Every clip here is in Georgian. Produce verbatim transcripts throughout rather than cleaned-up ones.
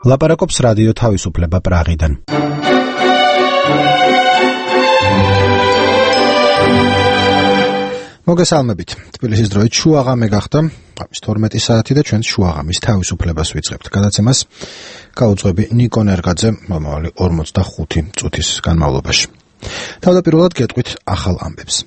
ლაპარაკობს რადიო თავისუფლება პრაღიდან. მოგესალმებით. თბილისის დროით შუაღამე გახდა, ღამის თორმეტი საათი და ჩვენს შუაღამის თავისუფლებას ვიწყებთ. გადაცემას გაუძღვები ნიკო ნერგაძე მომავალი ორმოცდახუთი წუთის განმავლობაში. თავდაპირველად გეტყვით ახალ ამბებს.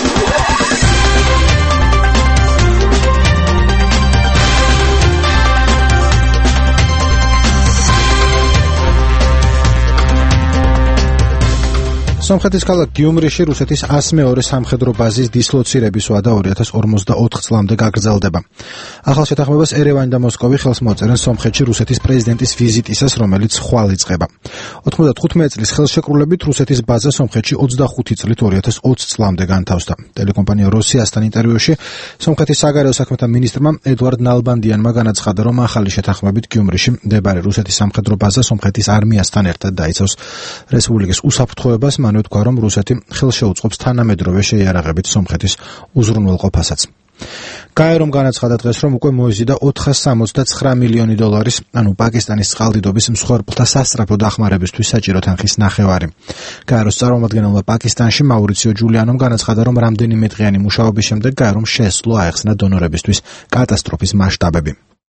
სომხეთის ქალაქ გიუმრიში რუსეთის ას მეორე სამხედრო ბაზის დისლოცირების ვადა ორი ათას ორმოცდაოთხ წლამდე გაგრძელდება. ახალ შეთანხმებას ერევანი და მოსკოვი ხელს მოწერენ სომხეთში რუსეთის პრეზიდენტის ვიზიტისას, რომელიც ხვალ იწყება. ოთხმოცდათხუთმეტი წლის ხელშეკრულებით რუსეთის ბაზა სომხეთში ოცდახუთი წლით ორი ათას ოცი წლამდე განთავსდა. ტელეკომპანია როსიასთან ინტერვიუში სომხეთის საგარეო საქმეთა მინისტრმა ედვარდ ნალბანდიანმა განაცხადა, რომ ახალი შეთანხმებით გიუმრიში მდებარე რუსეთის სამხედრო ბაზა სომხეთის არმიასთან ერთად დაიცავს რესპუბლიკის უსაფრთხოებას. მანვე თქვა, რომ რუსეთი ხელშეუწყობს თანამედროვე შეიარაღებით სომხეთის უზრუნველყოფასაც. გაერომ განაცხადა დღეს, რომ უკვე მოიზიდა ოთხას სამოცდაცხრა მილიონი დოლარის, ანუ პაკისტანის წყალდიდობის მსხვერპლთა სასწრაფო დახმარებისთვის საჭირო თანხის ნახევარი. გაეროს წარმომადგენელმა პაკისტანში მაურიციო ჯულიანომ განაცხადა, რომ რამდენიმე დღიანი მუშაობის შემდეგ გაერომ შეძლო აეხსნა დონორებისთვის კატასტროფის მასშტაბები.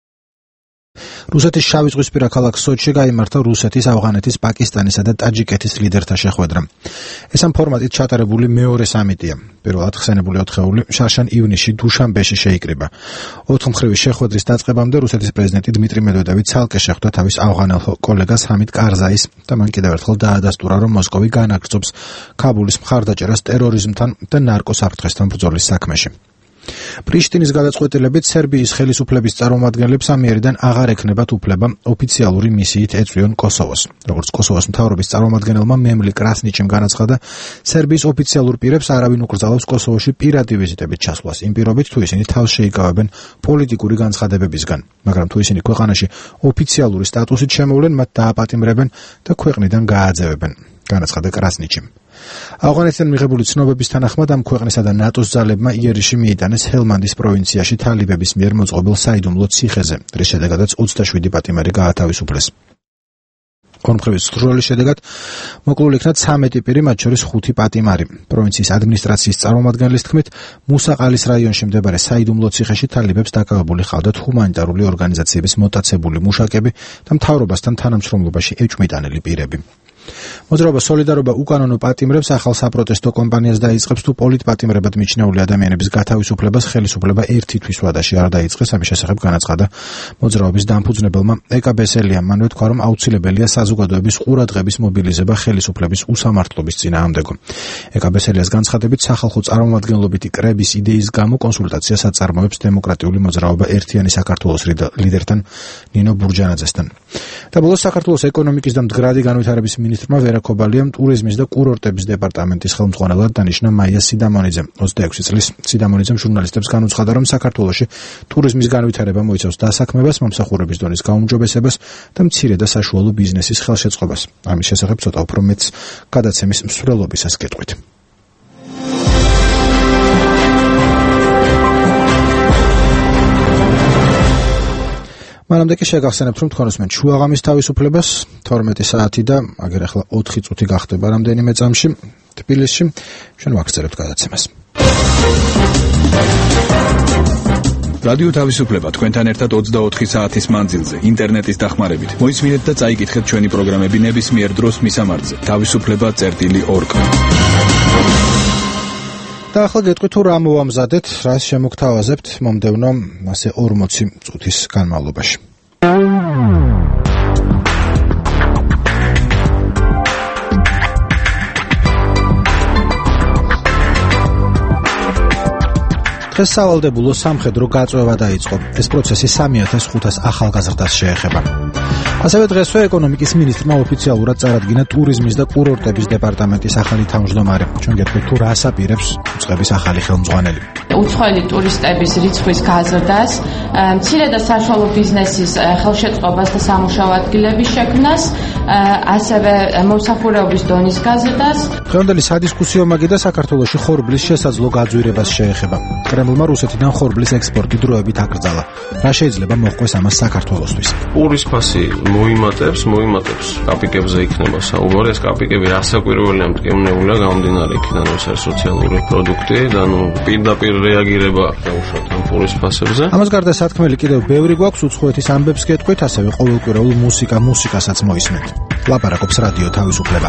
რუსეთის შავიზღვისპირა ქალაქ სოჩში გაიმართა რუსეთის, ავღანეთის, პაკისტანისა და ტაჯიკეთის ლიდერთა შეხვედრა. ეს ამ ფორმატით ჩატარებული მეორე სამიტია. პირველად ხსენებული ოთხეული შარშან ივნისში დუშანბეში შეიკრიბა. ოთხმხრივი შეხვედრის დაწყებამდე რუსეთის პრეზიდენტი დმიტრი მედვედევი ცალკე შეხვდა თავის ავღანელ კოლეგას ჰამიდ კარზაის და მან კიდევ ერთხელ დაადასტურა, რომ მოსკოვი განაგრძობს ქაბულის მხარდაჭერას ტერორიზმთან და ნარკოსაფრთხესთან ბრძოლის საქმეში. პრიშტინის გადაწყვეტილებით სერბიის ხელისუფლების წარმომადგენლებს ამიერიდან აღარ ექნებათ უფლება ოფიციალური მისიით ეწვიონ კოსოვოს. როგორც კოსოვოს მთავრობის წარმომადგენელმა მემლი კრასნიჩიმ განაცხადა, სერბიის ოფიციალურ პირებს არავინ უკრძალავს კოსოვოში პირადი ვიზიტებით ჩასვლას, იმ პირობით თუ ისინი თავს შეიკავებენ პოლიტიკური განცხადებებისგან, მაგრამ თუ ისინი ქვეყანაში ოფიციალური სტატუსით შემოვლენ, მათ დააპატიმრებენ და ქვეყნიდან გააძევებენ, განაცხადა კრასნიჩიმ. ავღანეთიდან მიღებული ცნობების თანახმად ამ ქვეყნისა და ნატოს ძალებმა იერიში მიიტანეს ჰელმანდის პროვინციაში თალიბების მიერ მოწყობილ საიდუმლო ციხეზე, რის შედეგადაც ოცდაშვიდი პატიმარი გაათავისუფლეს. ორმხრივი სროლის შედეგად მოკლული იქნა ცამეტი პირი, მათ შორის ხუთი პატიმარი. პროვინციის ადმინისტრაციის წარმომადგენლის თქმით, მუსაყალის რაიონში მდებარე საიდუმლო ციხეში თალიბებს დაკავებული ჰყავდათ ჰუმანიტარული ორგანიზაციების მოტაცებული მუშაკები და მთავრობასთან თანამშრომლობაში ეჭვმიტანილი პირები. მოძრაობა სოლიდარობა უკანონო პატიმრებს ახალ საპროტესტო კომპანიას დაიწყებს, თუ პოლიტპატიმრებად მიჩნეული ადამიანების გათავისუფლებას ხელისუფლება ერთი თვის ვადაში არ დაიწყეს. ამის შესახებ განაცხადა მოძრაობის დამფუძნებელმა ეკა ბესელიამ. მანვე თქვა, რომ აუცილებელია საზოგადოების ყურადღების მობილიზება ხელისუფლების უსამართლობის წინააღმდეგო. ეკა ბესელიას განცხადებით, სახალხო წარმომადგენლობითი კრების იდეის გამო კონსულტაციას აწარმოებს დემოკრატიული მოძრაობა ერთიანი საქართველოს ლიდერთან ნინო ბურჯანაძესთან. და ბოლოს საქართველოს ეკონომიკის და მდგრადი განვითარების მინისტრმა ვერა ქობალიამ ტურიზმის და კურორტების დეპარტამენტის ხელმძღვანელად დანიშნა მაია სიდამონიძემ. ოცდაექვსი წლის სიდამონიძემ ჟურნალისტებს განუცხადა, რომ საქართველოში ტურიზმის განვითარება მოიცავს დასაქმებას, მომსახურების დონის გაუმჯობესებას და მცირე და საშუალო ბიზნესის ხელშეწყობას. ამის შესახებ ცოტა უფრო მეტს გადაცემის მსვლელობისას გეტყვით. მანამდე კი შეგახსენებთ, რომ თქვენ უსმენთ შუაღამის თავისუფლებას, თორმეტი საათი და აგერ ახლა ოთხი წუთი გახდება რამდენიმე წამში თბილისში. ჩვენ ვაგრძელებთ გადაცემას. რადიო თავისუფლება თქვენთან ერთად ოცდაოთხი საათის მანძილზე, ინტერნეტის დახმარებით. მოისმინეთ და წაიკითხეთ ჩვენი პროგრამები ნებისმიერ დროს მისამართზე. თავისუფლება წერტილი ორ. და ახლა გეტყვით, თუ რა მოვამზადეთ, რას შემოგთავაზებთ მომდევნო ასე ორმოცი წუთის განმავლობაში. დღეს სავალდებულო სამხედრო გაწვევა დაიწყო. ეს პროცესი სამი ათას ხუთას ახალგაზრდას შეეხება. ასევე დღესვე ეკონომიკის მინისტრმა ოფიციალურად წარადგინა ტურიზმის და კურორტების დეპარტამენტის ახალი თავმჯდომარე. ჩვენ გეტყვით, თუ რას აპირებს უწყების ახალი ხელმძღვანელი. უცხოელი ტურისტების რიცხვის გაზრდას, მცირე და საშუალო ბიზნესის ხელშეწყობას და სამუშაო ადგილების შექმნას, ასევე მომსახურების დონის გაზრდას. დღევანდელი სადისკუსიო მაგიდა საქართველოში ხორბლის შესაძლო გაძვირებას შეეხება. კრემლმა რუსეთიდან ხორბლის ექსპორტი დროებით აკრძალა. რა შეიძლება მოჰყვეს ამას საქართველოსთვის? პურის ფასი მოიმატებს, მოიმატებს. კაპიკებზე იქნება საუბარი, ეს კაპიკები რასაკვირველია მტკივნეულია გამომდინარე იქიდან, რომ ეს არის სოციალური პროდუქტი და ნუ პირდაპირ რეაგირება დაუშვათ ამ პურის ფასებზე. ამას გარდა სათქმელი კიდევ ბევრი გვაქვს უცხოეთის ამბებს გეტყვით, ასევე ყოველკვირეულ მუსიკა მუსიკასაც მოისმენთ. ლაპარაკობს რადიო თავისუფლება.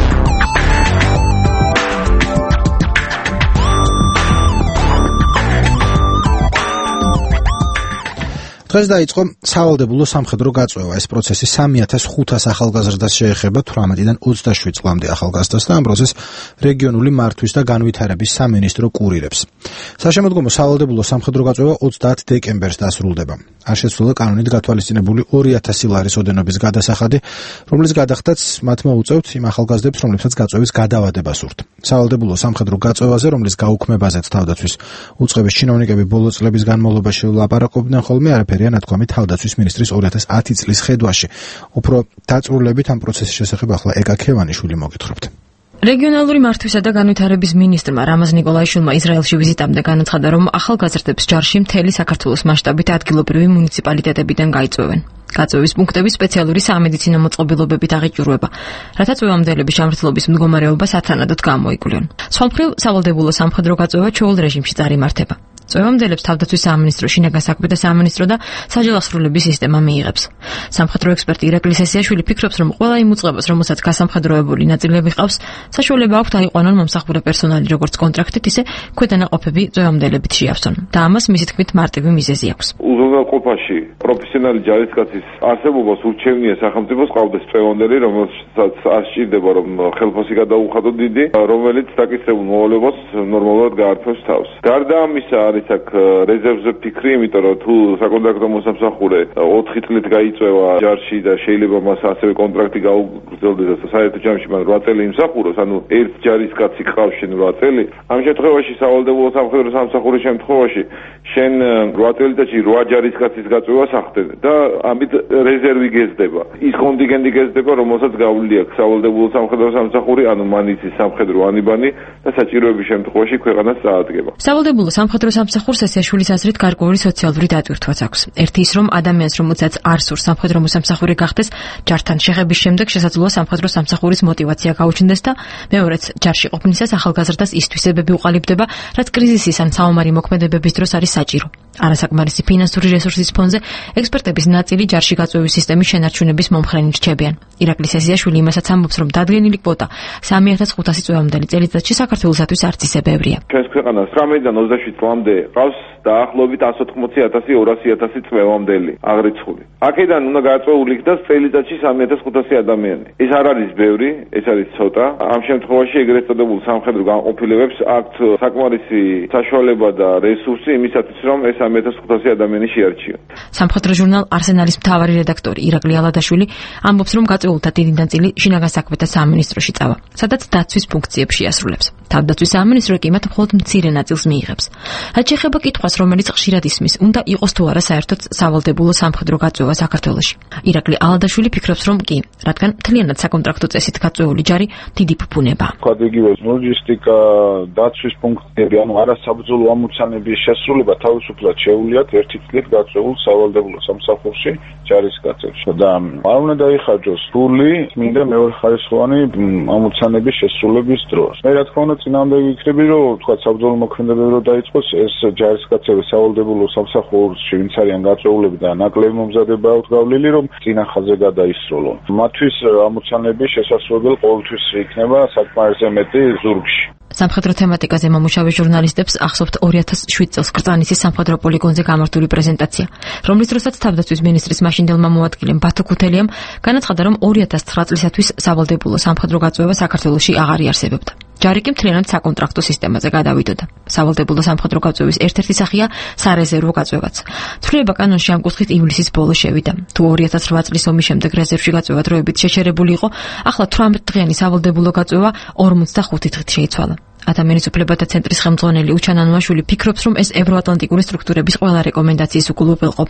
დღეს დაიწყო სავალდებულო სამხედრო გაწვევა. ეს პროცესი სამი ათას ხუთას ახალგაზრდას შეეხება, თვრამეტიდან ოცდაშვიდ წლამდე ახალგაზრდას და ამ პროცესს რეგიონული მართვის და განვითარების სამინისტრო კურირებს. საშემოდგომო სავალდებულო სამხედრო გაწვევა ოცდაათ დეკემბერს დასრულდება. არ შეცვლა კანონით გათვალისწინებული ორი ათასი ლარის ოდენობის გადასახადი, რომლის გადახდაც მათ მოუწევთ იმ ახალგაზრდებს, რომლებსაც გაწვევის გადავადება სურთ. სავალდებულო სამხედრო გაწვევაზე, რომლის გაუქმებაზეც თავდაცვის უწყების ჩინოვნიკები ბოლო წლების განმავლობაში ლაპარაკობდნენ ხოლმე, არაფერი ნათქვამი თავდაცვის მინისტრის ორი ათას ათი წლის ხედვაში. უფრო დაწვრილებით ამ პროცესის შესახებ ახლა ეკა ქევანიშვილი მოგითხრობთ. რეგიონალური მართვისა და განვითარების მინისტრმა რამაზ ნიკოლაიშვილმა ისრაელში ვიზიტამდე განაცხადა, რომ ახალგაზრდებს ჯარში მთელი საქართველოს მასშტაბით ადგილობრივი მუნიციპალიტეტებიდან გაიწვევენ. გაწვევის პუნქტები სპეციალური სამედიცინო მოწყობილობებით აღიჭურვება, რათა წვევამდელების ჯანმრთელობის მდგომარეობა სათანადოდ გამოიკვლიონ. სხვა მხრივ, სავალდებულო სამხედრო გაწვევა ჩვეულ რეჟიმში წარიმართება. წვევამდელებს თავდაცვის სამინისტრო, შინაგან საქმეთა სამინისტრო და საჯელახსრულების სისტემა მიიღებს. სამხედრო ექსპერტი ირაკლი სესიაშვილი ფიქრობს, რომ ყველა იმ უწყებას, რომელსაც გასამხედროებული ნაწილები ყავს, საშუალება აქვთ აიყვანონ მომსახურე პერსონალი როგორც კონტრაქტით, ისე ქვედანაყოფები წვევამდელებით შეავსონ. და ამას მისი თქმით მარტივი მიზეზი აქვს. უზრუნველყოფაში პროფესიონალი ჯარისკაცის არსებობას ურჩევნია სახელმწიფოს ყავდეს წვევამდელი, რომელსაც არ სჭირდება რომ ხელფასი გადაუხადო დიდი, რომელიც დაკისრებულ მოვალეობას ნორმალურად გაართვევს თავს. გარდა ამისა არის აქ რეზერვზე ფიქრი, იმიტომ რომ თუ საკონტრაქტო მოსამსახურე ოთხი წლით გაიწვევა ჯარში და შეიძლება მას ასევე კონტრაქტი გაუგრძელდეს და საერთო ჯამში მან რვა წელი იმსახუროს, ანუ ერთ ჯარისკაცი ყავს შენ რვა წელი, ამ შემთხვევაში სავალდებულო სამხედრო სამსახურის შემთხვევაში შენ რვა წელიწადში რვა ჯარისკაცის გაწვევას ახდენ და ამით რეზერვი გეზდება. ის კონტინგენტი გეზდება, რომელსაც გავლილი აქვს სავალდებულო სამხედრო სამსახური, ანუ მანიცის სამხედრო ანიბანი და საჭიროების შემთხვევაში ქვეყანას წაადგება. სავალდებულო სამხედრო სამსახურს სესიაშვილის აზრით გარკვეული სოციალური დატვირთვაც აქვს. ერთი ის, რომ ადამიანს, რომელსაც არ სურს სამხედრო მოსამსახური გახდეს, ჯართან შეხების შემდეგ შესაძლოა სამხედრო სამსახურის მოტივაცია გაუჩნდეს და მეორეც, ჯარში ყოფნისას ახალგაზრდას ის თვისებები უყალიბდება, რაც კრიზისის ან საომარი მოქმედებების დროს არის საჭირო. არასაკმარისი ფინანსური რესურსის ფონზე ექსპერტების ნაწილი ჯარში გაწვევის სისტემის შენარჩუნების მომხრენი რჩებიან. ირაკლი სესიაშვილი იმასაც ამბობს, რომ დადგენილი კვოტა სამი ათას ხუთასი წვევამდელი წელიწადში საქართველოსათვის არც ისე ბევრია. ჩვენს ქვეყანას თვრამეტიდან ოცდაშვიდ წლამდე ყავს დაახლოებით εκατს ოთხმოცი ათასი ორასი ათასი წვევამდელი აღრიცხული. აქედან უნდა გაწვეული იქნას წელიწადში სამი ათას ხუთასი ადამიანი. ეს არ არის ბევრი, ეს არის ცოტა. ამ შემთხვევაში ეგრეთ წოდებულ სამხედრო განყოფილებებს აქვთ საკმარისი საშუალება და რესურსი იმისათვის, რომ ეს სამი ათას ხუთასი ადამიანი შეარჩიონ. სამხედრო ჟურნალ არსენალის მთავარი რედაქტორი ირაკლი ალადაშვილი ამბობს, რომ გაწვეულთა დიდი ნაწილი შინაგან საქმეთა სამინისტროში წავა, სადაც დაცვის ფუნქციებს შეასრულებს. თავდაცვის სამინისტრო კი მათ მხოლოდ მცირე ნაწილს მიიღებს. რაც შეეხება კითხვას, რომელიც ხშირად ისმის, უნდა იყოს თუ არა საერთოდ სავალდებულო სამხედრო გაწვევა საქართველოში. ირაკლი ალადაშვილი ფიქრობს, რომ კი, რადგან მთლიანად საკონტრაქტო წესით გაწვეული ჯარი დიდი ფუფუნებაა. იგივე ლოჯისტიკა, დაცვის ფუნქციები, ანუ არასაბრძოლო ამოცანების შესრულება თავისუფლად შეუძლიათ ერთი წლით გაწვეულ სავალდებულო სამსახურში ჯარისკაცებს და არ უნდა დაიხარჯოს სრული მინდა მეორეხარისხოვანი ამოცანების შესრულების დროს. მე რა თქმა უნდა წინამდე ვიქნები, რომ თქვა საბრძოლო მოქმედებები რო დაიწყოს, ეს ჯარისკაცები სავალდებულო სამსახურში ვინც არიან გაწვეულები და ნაკლები მომზადება აქვთ გავლილი, რომ წინა ხაზზე გადაისროლონ. მათთვის ამოცანების შესაძლებელი ყოველთვის იქნება საკმარისი მეტი ზურგში. სამხედრო თემატიკაზე მომუშავე ჟურნალისტებს ახსოვთ ორი ათას შვიდ წელს კრწანისის სამხედრო პოლიგონზე გამართული პრეზენტაცია, რომლის დროსაც თავდაცვის მინისტრის მაშინდელმა მოადგილემ ბათო ქუთელიამ განაცხადა, რომ ორი ათას ცხრა წლისათვის სავალდებულო სამხედრო გაწვევა საქართველოში აღარ იარსებებდა. ჯარი კი მთლიანად საკონტრაქტო სისტემაზე გადავიდოდა. სავალდებულო სამხედრო გაწვევის ერთ-ერთი სახეა სარეზერვო გაწვევაც. ცვლილება კანონში ამ კუთხით ივლისის ბოლოს შევიდა. თუ ორი ათას რვა წლის ომის შემდეგ რეზერვში გაწვევა დროებით შეჩერებული იყო, ახლა თვრამეტ დღიანი სავალდებულო გაწვევა ორმოცდახუთი დღით შეიცვალა. ადამიანის უფლებათა ცენტრის ხელმძღვანელი უჩან ანუაშვილი ფიქრობს, რომ ეს ევროატლანტიკური სტრუქტურების ყველა რეკომენდაციის უკულუპილყოფაა.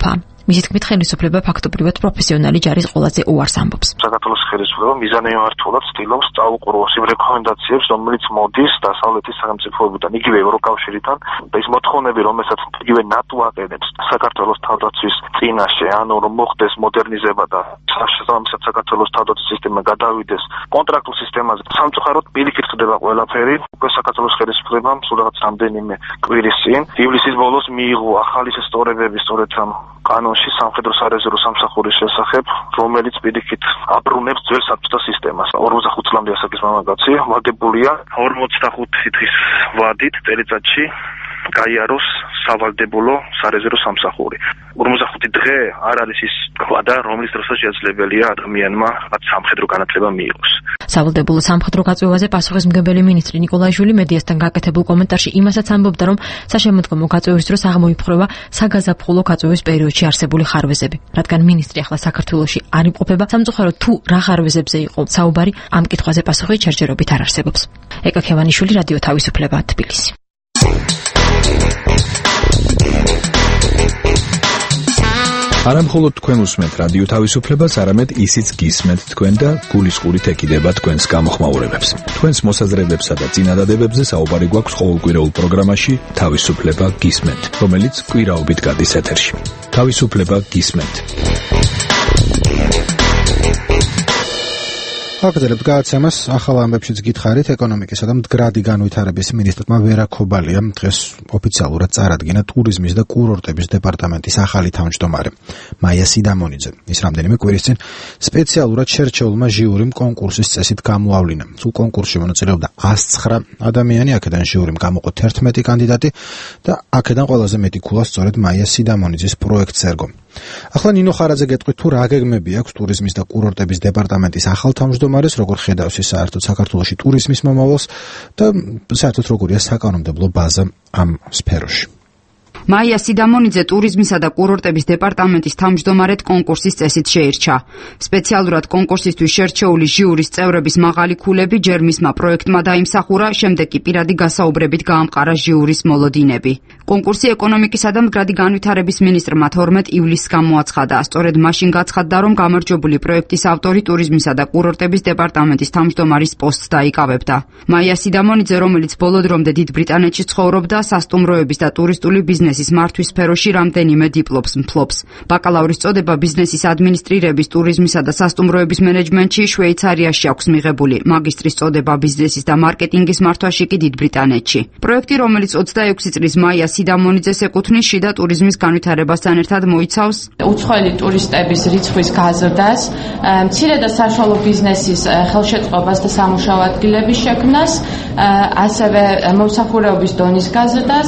მისი თქმით, ხელისუფლება ფაქტობრივად პროფესიონალი ჯარის ყოლაზე უარს ამბობს. საქართველოს ხელისუფლება მიზანმიმართულად ცდილობს წაუყუროს იმ რეკომენდაციებს, რომელიც მოდის დასავლეთის სახელმწიფოებიდან, იგივე ევროკავშირიდან და ის მოთხოვნები, რომელსაც იგივე ნატო აყენებს საქართველოს თავდაცვის წინაშე, ანუ რომ მოხდეს მოდერნიზება და შესაბამისად საქართველოს თავდაცვის სისტემა გადავიდეს კონტრაქტულ სისტემაზე. სამწუხაროდ პირიქით ხდება ყველაფერი. უკვე საქართველოს ხელისუფლებამ სულ რაღაც რამდენიმე კვირის წინ ივლისის ბოლოს მიიღო ახალი შესწორებები სწორედ ამ კანონში სამხედრო სარეზერვო სამსახურის შესახებ, რომელიც პირიქით აბრუნებს ძველ საბჭოთა სისტემას. ორმოცდახუთ წლამდე ასაკის მამაკაცი ვადებულია ორმოცდახუთი დღის ვადით წელიწადში გაიაროს სავალდებულო სარეზერვო სამსახური. ორმოცდახუთი დღე არ არის ის ვადა, რომლის დროსაც შესაძლებელია ადამიანმა რაღაც სამხედრო განათლება მიიღოს. სავალდებულო სამხედრო გაწვევაზე პასუხისმგებელი მინისტრი ნიკოლაიშვილი მედიასთან გაკეთებულ კომენტარში იმასაც ამბობდა, რომ საშემოდგომო გაწვევის დროს აღმოიფხვრება საგაზაფხულო გაწვევის პერიოდში არსებული ხარვეზები. რადგან მინისტრი ახლა საქართველოში არ იმყოფება, სამწუხაროდ თუ რა ხარვეზებზე იყო საუბარი, ამ კითხვაზე პასუხი ჩერჯერობით არ არსებობს. ეკა ქევანიშვილი, რადიო თავისუფლება, თბილისი. არა მხოლოდ თქვენ უსმენთ რადიო თავისუფლებას, არამედ ისიც გისმენთ თქვენ და გულისყურით ეკიდება თქვენს გამოხმაურებებს. თქვენს მოსაზრებებსა და წინადადებებზე საუბარი გვაქვს ყოველკვირეულ პროგრამაში თავისუფლება გისმენთ, რომელიც კვირაობით გადის ეთერში. თავისუფლება გისმენთ. აგრძელებთ გადაცემას. ახალ ამბებშიც გითხარით. ეკონომიკისა და მდგრადი განვითარების მინისტრმა ვერა ქობალიამ დღეს ოფიციალურად წარადგინა ტურიზმის და კურორტების დეპარტამენტის ახალი თავმჯდომარე მაია სიდამონიძე. ის რამდენიმე კვირის წინ სპეციალურად შერჩეულმა ჟიურიმ კონკურსის წესით გამოავლინა. სულ კონკურსში მონაწილეობდა ას ცხრა ადამიანი, აქედან ჟიურიმ გამოყო თერთმეტი კანდიდატი და აქედან ყველაზე მეტი ქულა სწორედ მაია სიდამონიძის პროექტს ერგო. ახლა ნინო ხარაძე გეტყვით, თუ რა გეგმები აქვს ტურიზმის და კურორტების დეპარტამენტის ახალ თავმჯდომარეს, როგორ ხედავს ის საერთოდ საქართველოში ტურიზმის მომავალს და საერთოდ როგორია საკანონმდებლო ბაზა ამ სფეროში. მაია სიდამონიძე ტურიზმისა და კურორტების დეპარტამენტის თავმჯდომარედ კონკურსის წესით შეირჩა. სპეციალურად კონკურსისთვის შერჩეული ჟიურის წევრების მაღალი ქულები ჯერ მისმა პროექტმა დაიმსახურა, შემდეგ კი პირადი გასაუბრებით გაამყარა ჟიურის მოლოდინები. კონკურსი ეკონომიკისა და მდგრადი განვითარების მინისტრმა თორმეტ ივლისს გამოაცხადა. სწორედ მაშინ გაცხადდა, რომ გამარჯვებული პროექტის ავტორი ტურიზმისა და კურორტების დეპარტამენტის თავმჯდომარის პოსტს დაიკავებდა. მაია სიდამონიძე, რომელიც ბოლო დრომდე დიდ ბრიტანეთში ცხოვრობდა, სასტუმროების და ტურისტული ბიზნესის მართვის სფეროში რამდენიმე დიპლომს მფლობს. ბაკალავრის წოდება ბიზნესის ადმინისტრირების, ტურიზმისა და სასტუმროების მენეჯმენტში შვეიცარიაში აქვს მიღებული, მაგისტრის წოდება ბიზნესის და მარკეტინგის მართვაში კი დიდ ბრიტანეთში. პროექტი, რომელიც ოცდაექვსი წლის მაია სიდამონიძეს ეკუთვნის, შიდა ტურიზმის განვითარებასთან ერთად მოიცავს უცხოელი ტურისტების რიცხვის გაზრდას, მცირე და საშუალო ბიზნესის ხელშეწყობას და სამუშაო ადგილების შექმნას, ასევე მომსახურეობის დონის გაზრდას,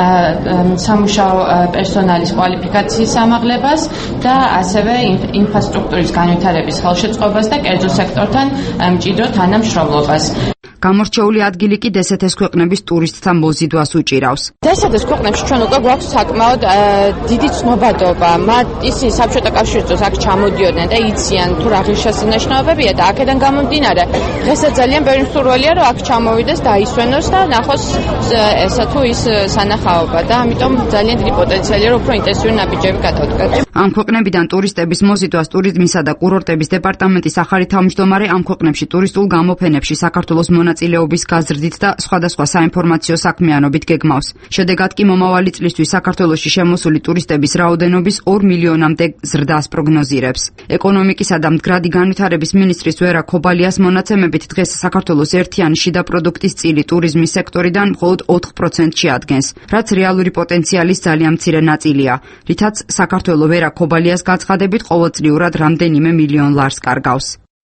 სამუშაო პერსონალის კვალიფიკაციის ამაღლებას და ასევე ინფრასტრუქტურის განვითარების ხელშეწყობას და კერძო სექტორთან მჭიდრო თანამშრომლობას. გამორჩეული ადგილი კი დსთ-ს ქვეყნების ტურისტთა მოზიდვას უჭირავს. დსთ-ს ქვეყნებში ჩვენ უკვე გვაქვს საკმაოდ დიდი ცნობადობა. მათ ისინი საბჭოთა კავშირის დროს აქ ჩამოდიოდნენ და იციან თუ რა ღირსშესანიშნაობებია და აქედან გამომდინარე დღესაც ძალიან ბევრი მსურველია რომ აქ ჩამოვიდეს და აისვენოს და ნახოს ესა თუ ის სანახაობა და ამიტომ ძალიან დიდი პოტენციალია რომ უფრო ინტენსიური ნაბიჯები გადავდგეთ. ამ ქვეყნებიდან ტურისტების მოზიდვას ტურიზმისა და კურორტების დეპარტამენტის ახალი თავმჯდომარე ამ ქვეყნებში ტურისტულ გამოფენებში საქართველოს მონაწილეობის გაზრდით და სხვადასხვა საინფორმაციო საქმიანობით გეგმავს. შედეგად კი მომავალი წლისთვის საქართველოში შემოსული ტურისტების რაოდენობის ორ მილიონამდე ზრდას პროგნოზირებს. ეკონომიკისა და მდგრადი განვითარების მინისტრის ვერა ქობალიას მონაცემებით დღეს საქართველოს ერთიანი შიდა პროდუქტის წილი ტურიზმის სექტორიდან მხოლოდ ოთხ პროცენტს შეადგენს, რაც რეალური პოტენციალის ძალიან მცირე ნაწილია, რითაც საქართველო ვერა ქობალიას გაცხადებით ყოველწლიურად რამდენიმე მილიონ ლარს კარგავს.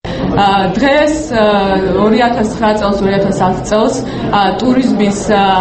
დღეს ორი ათას ცხრა წელს ორი ათას ათი წელს ტურიზმის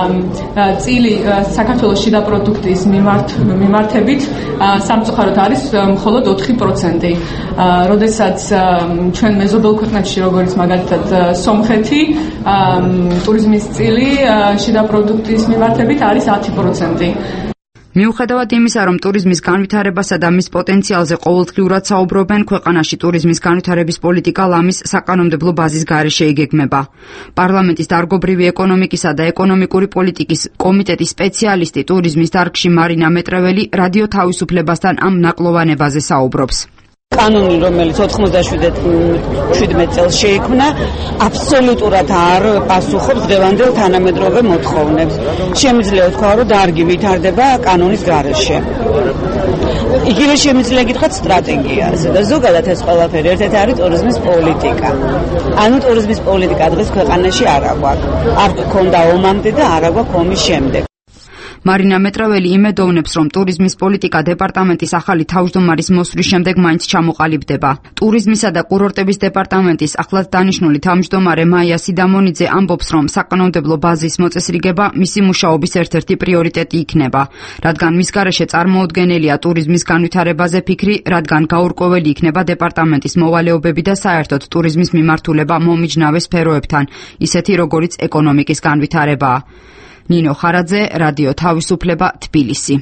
წილი საქართველოს შიდა პროდუქტის მიმართ მიმართებით სამწუხაროდ არის მხოლოდ ოთხი პროცენტი. როდესაც ჩვენ მეზობელ ქვეყნებში, როგორც მაგალითად სომხეთი, ტურიზმის წილი შიდა პროდუქტის მიმართებით არის ათი პროცენტი. მიუხედავად იმისა, რომ ტურიზმის განვითარებასა და მის პოტენციალზე ყოველდღიურად საუბრობენ, ქვეყანაში ტურიზმის განვითარების პოლიტიკა ლამის საკანონმდებლო ბაზის გარეშე იგეგმება. პარლამენტის დარგობრივი ეკონომიკისა და ეკონომიკური პოლიტიკის კომიტეტის სპეციალისტი ტურიზმის დარგში მარინა მეტრეველი რადიო თავისუფლებასთან ამ ნაკლოვანებაზე საუბრობს. კანონი, რომელიც ოთხმოცდაშვიდ წელს შეიქმნა, აბსოლუტურად არ პასუხობს დღევანდელ თანამედროვე მოთხოვნებს. შემიძლია ვთქვა, რომ დარგი ვითარდება კანონის გარეშე. იგივე შემიძლია გითხრათ სტრატეგიაზე და ზოგადად ეს ყველაფერი ერთ-ერთი არის ტურიზმის პოლიტიკა. ანუ ტურიზმის პოლიტიკა დღეს ქვეყანაში არ აქვს. არ გქონდა ომამდე და არ აქვს ომის შემდეგ. მარინა მეტრეველი იმედოვნებს, რომ ტურიზმის პოლიტიკა დეპარტამენტის ახალი თავმჯდომარის მოსვლის შემდეგ მაინც ჩამოყალიბდება. ტურიზმისა და კურორტების დეპარტამენტის ახლად დანიშნული თავმჯდომარე მაია სიდამონიძე ამბობს, რომ საკანონმდებლო ბაზის მოწესრიგება მისი მუშაობის ერთ-ერთი პრიორიტეტი იქნება, რადგან მის გარეშე წარმოუდგენელია ტურიზმის განვითარებაზე ფიქრი, რადგან გაურკვეველი იქნება დეპარტამენტის მოვალეობები და საერთოდ ტურიზმის მიმართულება მომიჯნავე სფეროებთან, ისეთი როგორიც ეკონომიკის განვითარებაა. ნინო ხარაძე, რადიო თავისუფლება, თბილისი.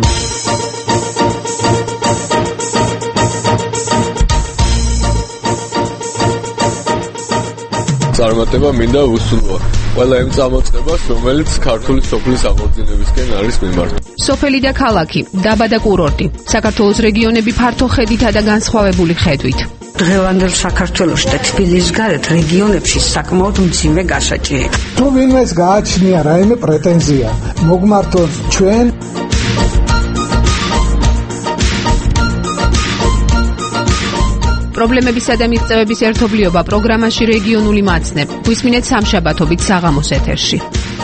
წარმატება მინდა უსულოა ყველა იმ წამოწყებას, რომელიც ქართული სოფლის აღორძინებისკენ არის მიმართული. სოფელი და ქალაქი, დაბა და კურორტი, საქართველოს რეგიონები ფართო ხედითა და განსხვავებული ხედვით. დღევანდელ საქართველოში და თბილისის გარეთ რეგიონებში საკმაოდ მძიმე გასაჭირია. თუ ვინმეს გააჩნია რაიმე პრეტენზია, მოგმართოთ ჩვენ. პრობლემებისა და მიღწევების ერთობლიობა პროგრამაში რეგიონული მაცნე. გვისმინეთ სამშაბათობით საღამოს ეთერში.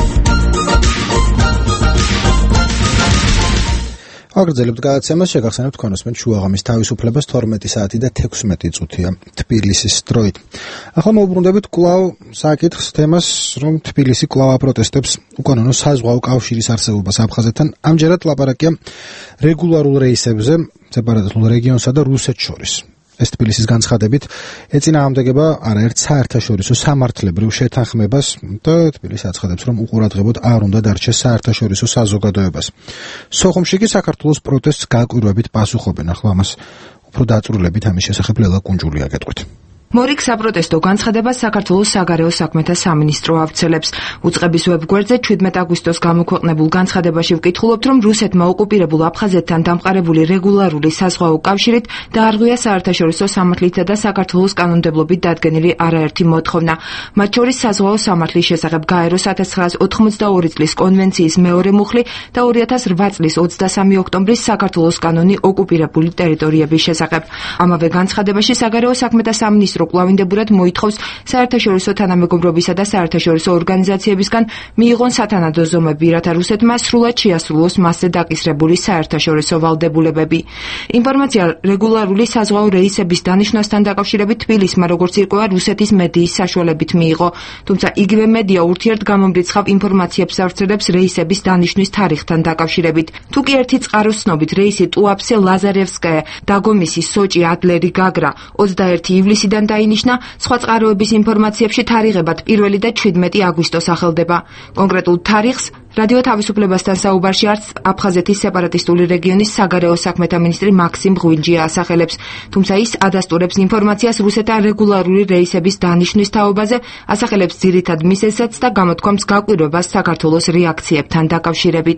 აგრძელებთ გადაცემას, შეგახსენებთ თქვენ უსმენთ შუაღამის თავისუფლებას თორმეტი საათი და თექვსმეტი წუთია თბილისის დროით. ახლა მოვუბრუნდებით კვლავ საკითხს თემას, რომ თბილისი კვლავ აპროტესტებს უკანონო საზღვაო კავშირის არსებობას აფხაზეთთან. ამჯერად ლაპარაკია რეგულარულ რეისებზე სეპარატისტულ რეგიონსა და რუსეთს შორის. ეს თბილისის განცხადებით ეწინააღმდეგება არაერთ საერთაშორისო სამართლებრივ შეთანხმებას და თბილისი აცხადებს, რომ უყურადღებოდ არ უნდა დარჩეს საერთაშორისო საზოგადოებას. სოხუმში კი საქართველოს პროტესტს გააკვირვებით პასუხობენ. ახლა ამას უფრო დაწვრილებით ამის შესახებ ლელა კუნჯულია გეტყვით. მორიგ საპროტესტო განცხადებას საქართველოს საგარეო საქმეთა სამინისტრო ავრცელებს. უწყების ვებგვერდზე შვიდმეტი აგვისტოს გამოქვეყნებულ განცხადებაში ვკითხულობთ, რომ რუსეთმა ოკუპირებულ აფხაზეთთან დამყარებული რეგულარული საზღვაო კავშირით დაარღვია საერთაშორისო სამართლითა და საქართველოს კანონმდებლობით დადგენილი არაერთი მოთხოვნა. მათ შორის საზღვაო სამართლის შესახებ გაეროს ათას ცხრაას ოცდაორი წლის კონვენციის მეორე მუხლი და ორი ათას რვა წლის ოცდასამი ოქტომბრის საქართველოს კანონი ოკუპირებული ტერიტორიების შესახებ. ამავე განცხადებაში საგარეო საქმეთა სამინისტრო კლავინდებურად მოითხოვს საერთაშორისო თანამეგობრობისა და საერთაშორისო ორგანიზაციებისგან მიიღონ სათანადო ზომები, რათა რუსეთმა სრულად შეასრულოს მასზე დაკისრებული საერთაშორისო ვალდებულებები. ინფორმაცია რეგულარული საზღვაო რეისების დანიშვნასთან დაკავშირებით თბილისმა, როგორც ირკვევა, რუსეთის მედიის საშუალებით მიიღო, თუმცა იგივე მედია ურთიერთგამომრიცხავ ინფორმაციებს ავრცელებს რეისების დანიშვნის თარიღთან დაკავშირებით. თუ კი ერთი წყაროს ცნობით რეისი ტუაფსე ლაზარევსკაია, დაგომისი, სოჭი, ადლერი, გაგრა ოცდაერთი ივლისიდან დაინიშნა, სხვა წყაროების ინფორმაციებში თარიღებად პირველი და შვიდმეტი აგვისტოს ახელდება. კონკრეტულ თარიღს რადიო თავისუფლებასთან საუბარში არც აფხაზეთის სეპარატისტული რეგიონის საგარეო საქმეთა მინისტრი მაქსიმ ღვინჯია ასახელებს, თუმცა ის ადასტურებს ინფორმაციას რუსეთთან რეგულარული რეისების დანიშვნის თაობაზე, ასახელებს ძირითად მიზეზსაც და გამოთქვამს გაკვირვებას საქართველოს რეაქციებთან დაკავშირებით.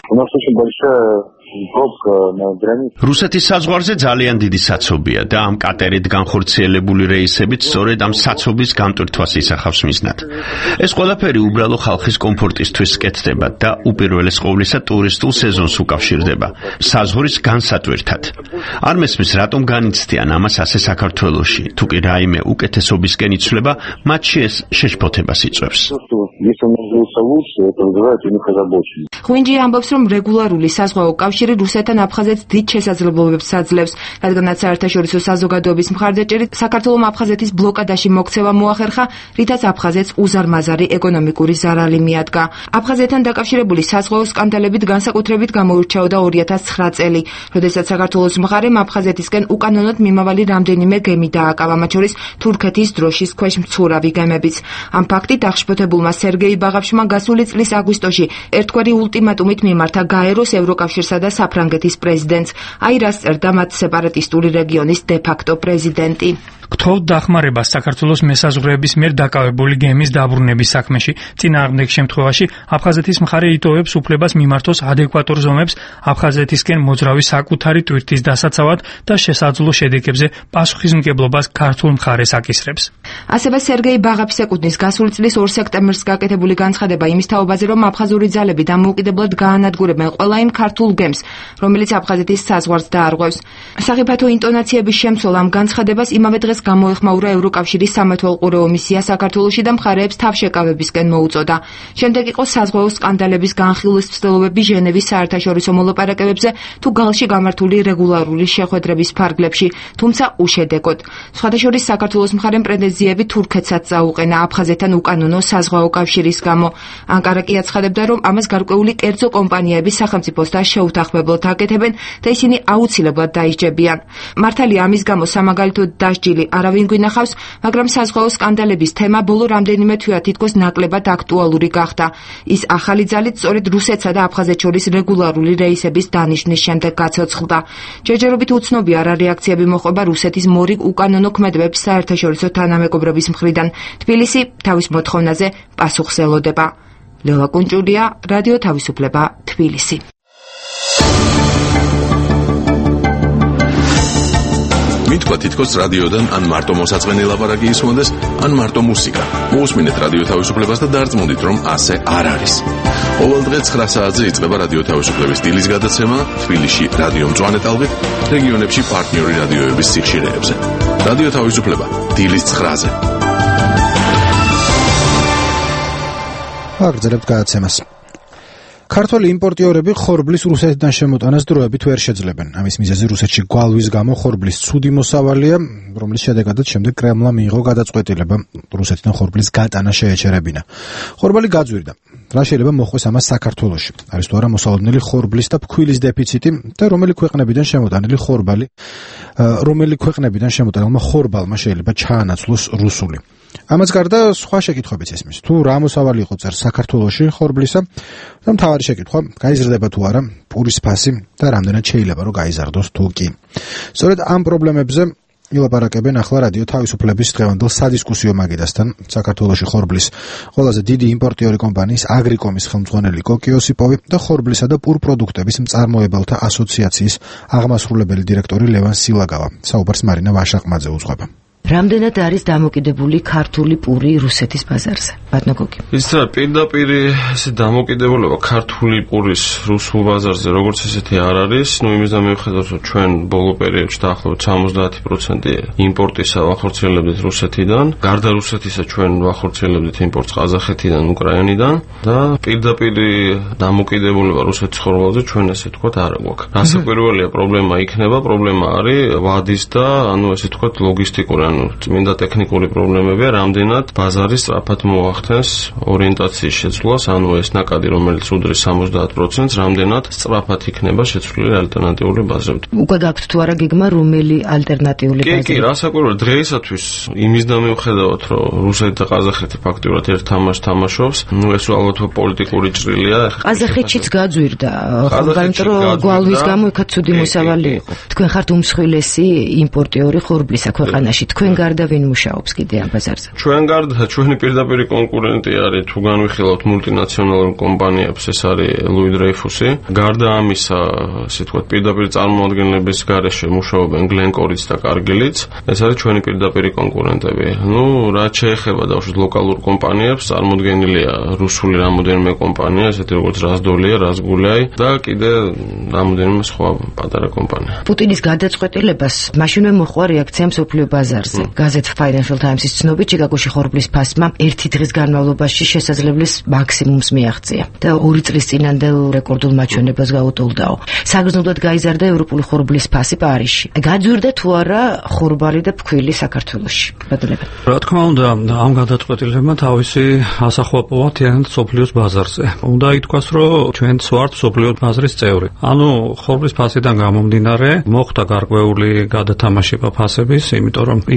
რუსეთის საზღვარზე ძალიან დიდი საცობია და ამ კატერით განხორციელებული რეისებით სწორედ ამ საცობის გამტვირთვას ისახავს მიზნად. ეს ყველაფერი უბრალო ხალხის კომფორტისთვის კეთდება და უპირველეს ყოვლისა ტურისტულ სეზონს უკავშირდება, საზღვრის განსატვირთად. არ მესმის რატომ განიცდიან ამას ასე საქართველოში, თუ კი რაიმე უკეთესობისკენ იცვლება, მათში ეს შეშფოთებას იწვევს. ღვინჯი ამბობს, რომ რეგულარული საზღვაო კავშირი რუსეთთან აფხაზეთს დიდ შესაძლებლობებს აძლევს, რადგანაც საერთაშორისო საზოგადოების მხარდაჭერით საქართველომ აფხაზეთის ბლოკადაში მოქცევა მოახერხა, რითაც აფხაზეთს უზარმაზარი ეკონომიკური ზარალი მიადგა. აფხაზეთთან დაკავშირებული საზღვაო სკანდალებით განსაკუთრებით გამოირჩეოდა ორი ათას ცხრა წელი, როდესაც საქართველოს მხარემ აფხაზეთისკენ უკანონოდ მიმავალი რამდენიმე გემი დააკავა, მათ შორის თურქეთის დროშის ქვეშ მცურავი გემებიც. ამ ფაქტით აღშფოთებულმა სერგეი ბაღავ კავშირმა გასული წლის აგვისტოში ერთგვარი ულტიმატუმით მიმართა გაეროს, ევროკავშირსა და საფრანგეთის პრეზიდენტს. აი რას წერდა მათ სეპარატისტული რეგიონის დე-ფაქტო პრეზიდენტი. გთხოვთ დახმარებას საქართველოს მესაზღვრეების მიერ დაკავებული გემის დაბრუნების საქმეში. წინააღმდეგ შემთხვევაში აფხაზეთის მხარე იტოვებს უფლებას მიმართოს ადეკვატურ ზომებს აფხაზეთისკენ მოძრავი საკუთარი ტვირთის დასაცავად და შესაძლო შედეგებზე პასუხისმგებლობას ქართულ მხარეს აკისრებს. ასევე სერგეი ბაღაფის ეკუთვნის გასული წლის ორ სექტემბერს გაკეთებული განცხადება იმის თაობაზე, რომ აფხაზური ძალები დამოუკიდებლად გაანადგურებენ ყველა იმ ქართულ გემს, რომელიც აფხაზეთის საზღვარს დაარღვევს. სახიფათო ინტონაციების შემცველ ამ განცხადებას იმავე დღეს გამოეხმაურა ევროკავშირის სამეთვალყურეო მისია საქართველოში და მხარეებს თავშეკავებისკენ მოუწოდა. შემდეგ იყო საზღვაო სკანდალების განხილვის ცდილობები ჟენევის საერთაშორისო მოლაპარაკებებზე თუ გალში გამართული რეგულარული შეხვედრების ფარგლებში, თუმცა უშედეგოდ. სხვათა შორის საქართველოს მხარემ პრეტენზიები თურქეთსაც წაუყენა აფხაზეთთან უკანონო საზღვაო კავშირის გამო. ანკარა კი აცხადებდა, რომ ამას გარკვეული კერძო კომპანიები სახელმწიფოს და შეუთანხმებლად აკეთებენ და ისინი აუცილებლად დაისჯებიან. მართალია ამის გამო სამაგალითოდ დასჯილი არავინ გვინახავს, მაგრამ საზღვაო სკანდალების თემა ბოლო რამდენიმე თვეა თითქოს ნაკლებად აქტუალური გახდა. ის ახალი ძალით სწორედ რუსეთსა და აფხაზეთს შორის რეგულარული რეისების დანიშვნის შემდეგ გაცოცხლდა. ჯერჯერობით უცნობია რა რეაქციები მოხვება რუსეთის მორიგ უკანონო ქმედებების საერთაშორისო თანამეგობრობის მხრიდან. თბილისი თავის მოთხოვნაზე პასუხს ელოდება. ლელა კუნჭულია, რადიო თავისუფლება, თბილისი. მითქვა თითქოს რადიოდან ან მარტო მოსაწყენი ლაპარაკი ისმოდეს, ან მარტო მუსიკა. მოусმინეთ რადიო თავისუფლებას და დარწმუნდით, რომ ასე არ არის. ყოველ დღე ცხრა საათზე იწყება რადიო თავისუფლების დილის გადაცემა თბილისში რადიო მწვანე ტალღით, რეგიონებში პარტნიორი რადიოების სიხშირეებზე. რადიო თავისუფლება დილის ცხრაზე. აგრძელებთ გადაცემას. ქართველი იმპორტიორები ხორბლის რუსეთიდან შემოტანას დროებით ვერ შეძლებენ. ამის მიზეზი რუსეთში გვალვის გამო ხორბლის ცუდი მოსავალია, რომლის შედეგადაც შემდეგ კრემლმა მიიღო გადაწყვეტილება რუსეთიდან ხორბლის გატანა შეეჩერებინა. ხორბალი გაძვირდა. რა შეიძლება მოხდეს ამას საქართველოში? არის თუ არა მოსალოდნელი ხორბლის და ფქვილის დეფიციტი და რომელი ქვეყნებიდან შემოტანილი ხორბალი, რომელი ქვეყნებიდან შემოტანილმა ხორბალმა შეიძლება ჩაანაცვლოს რუსული. ამას გარდა სხვა შეკითხვებიც ისმის. თუ რა მოსავალი იყო წერ საქართველოში ხორბლისა და მთავარი შეკითხვა, გაიზრდება თუ არა პურის ფასი და რამდენად შეიძლება რომ გაიზარდოს თუ კი. სწორედ ამ პრობლემებზე ილაპარაკებენ ახლა რადიო თავისუფლების დღევანდელ სადისკუსიო მაგიდასთან საქართველოში ხორბლის ყველაზე დიდი იმპორტიორი კომპანიის აგრიკომის ხელმძღვანელი კოკი ოსიპოვი და ხორბლისა და პურ პროდუქტების მწარმოებელთა ასოციაციის აღმასრულებელი დირექტორი ლევან სილაგავა. საუბარს მარინა ვაშაყმაძე უძღვება. რამდენად არის დამოკიდებული ქართული პური რუსეთის ბაზარზე? ბატონო გოგი. ისა პირდაპირ ესე დამოკიდებულება ქართული პურის რუსულ ბაზარზე როგორც ესეთი არ არის, ну იმისდა მიუხედავად რომ ჩვენ ბოლო პერიოდში დაახლოებით სამოცდაათი პროცენტი იმპორტისა ვახორციელებდით რუსეთიდან, გარდა რუსეთისა ჩვენ ვახორციელებდით იმპორტს ყაზახეთიდან, უკრაინიდან და პირდაპირ დამოკიდებულება რუსეთის ხორბალზე ჩვენ ესე ვთქვათ არ გვაქვს. რასაკვირველია პრობლემა იქნება, პრობლემა არის ვადის და ანუ ესე ვთქვათ ლოგისტიკური წმინდა ტექნიკური პრობლემებია, რამდენად ბაზარი სწრაფად მოახდენს ორიენტაციის შეცვლას, ანუ ეს ნაკადი, რომელიც უდრის სამოცდაათ პროცენტს, რამდენად სწრაფად იქნება შეცვლილი ალტერნატიული ბაზრები. უკვე გაქვთ თუ არა გეგმა რომელი ალტერნატიული ბაზარი? კი, კი, რასაკვირველია, დღეისათვის იმისდა მიუხედავად, რომ რუსეთი და ყაზახეთი ფაქტიურად ერთ თამაშს თამაშობს, ну ეს ალბათ პოლიტიკური ჭრილია. ყაზახეთშიც გაძვირდა, მაგრამ რომ გვალვის გამო იქაც ცუდი მოსავალი იყო. თქვენ ხართ უმსხვილესი იმპორტიორი ხორბლისა ქვეყანაში. თქვენ გარდა ვინ მუშაობს კიდე ამ ბაზარზე? ჩვენ გარდა ჩვენი პირდაპირ კონკურენტი არის, თუ განვიხილავთ მულტინაციონალურ კომპანიებს, ეს არის ლუი დრეიფუსი. გარდა ამისა, ასე ვთქვათ, პირდაპირ წარმოადგენლების გარეშე მუშაობენ გლენკორიც და კარგილიც. ეს არის ჩვენი პირდაპირ კონკურენტები. ну, რაც შეეხება დავუშვათ ლოკალურ კომპანიებს, წარმოდგენილია რუსული რამოდენიმე კომპანია, ესეთი როგორც რაზდოლია, რაზგულიაი და კიდე რამოდენიმე სხვა პატარა კომპანია. პუტინის გადაწყვეტილებას მაშინვე მოყვა რეაქცია მსოფლიო ბაზარზე. გაზეთ Financial Times-ის ცნობით, ჩიკაგოში ხორბლის ფასმა ერთი დღის განმავლობაში შესაძლებლის მაქსიმუმს მიაღწია და ორი წლის წინანდელ რეკორდულ მაჩვენებას გაუტოლდაო. საგრძნობლად გაიზარდა ევროპული ხორბლის ფასი პარიზში. გაძვირდა თუ არა ხორბალი და ფქვილი საქართველოში? ბატონებო. რა თქმა უნდა, ამ გადაწყვეტილებმა თავისი ასახვა პოვა თიანად სოფლიოს ბაზარზე. უნდა ითქვას, რომ ჩვენც ვართ სოფლიოს ბაზრის წევრი. ანუ ხორბლის ფასიდან გამომდინარე, მოხდა გარკვეული გადათამაშება ფასების, იმიტომ რომ ის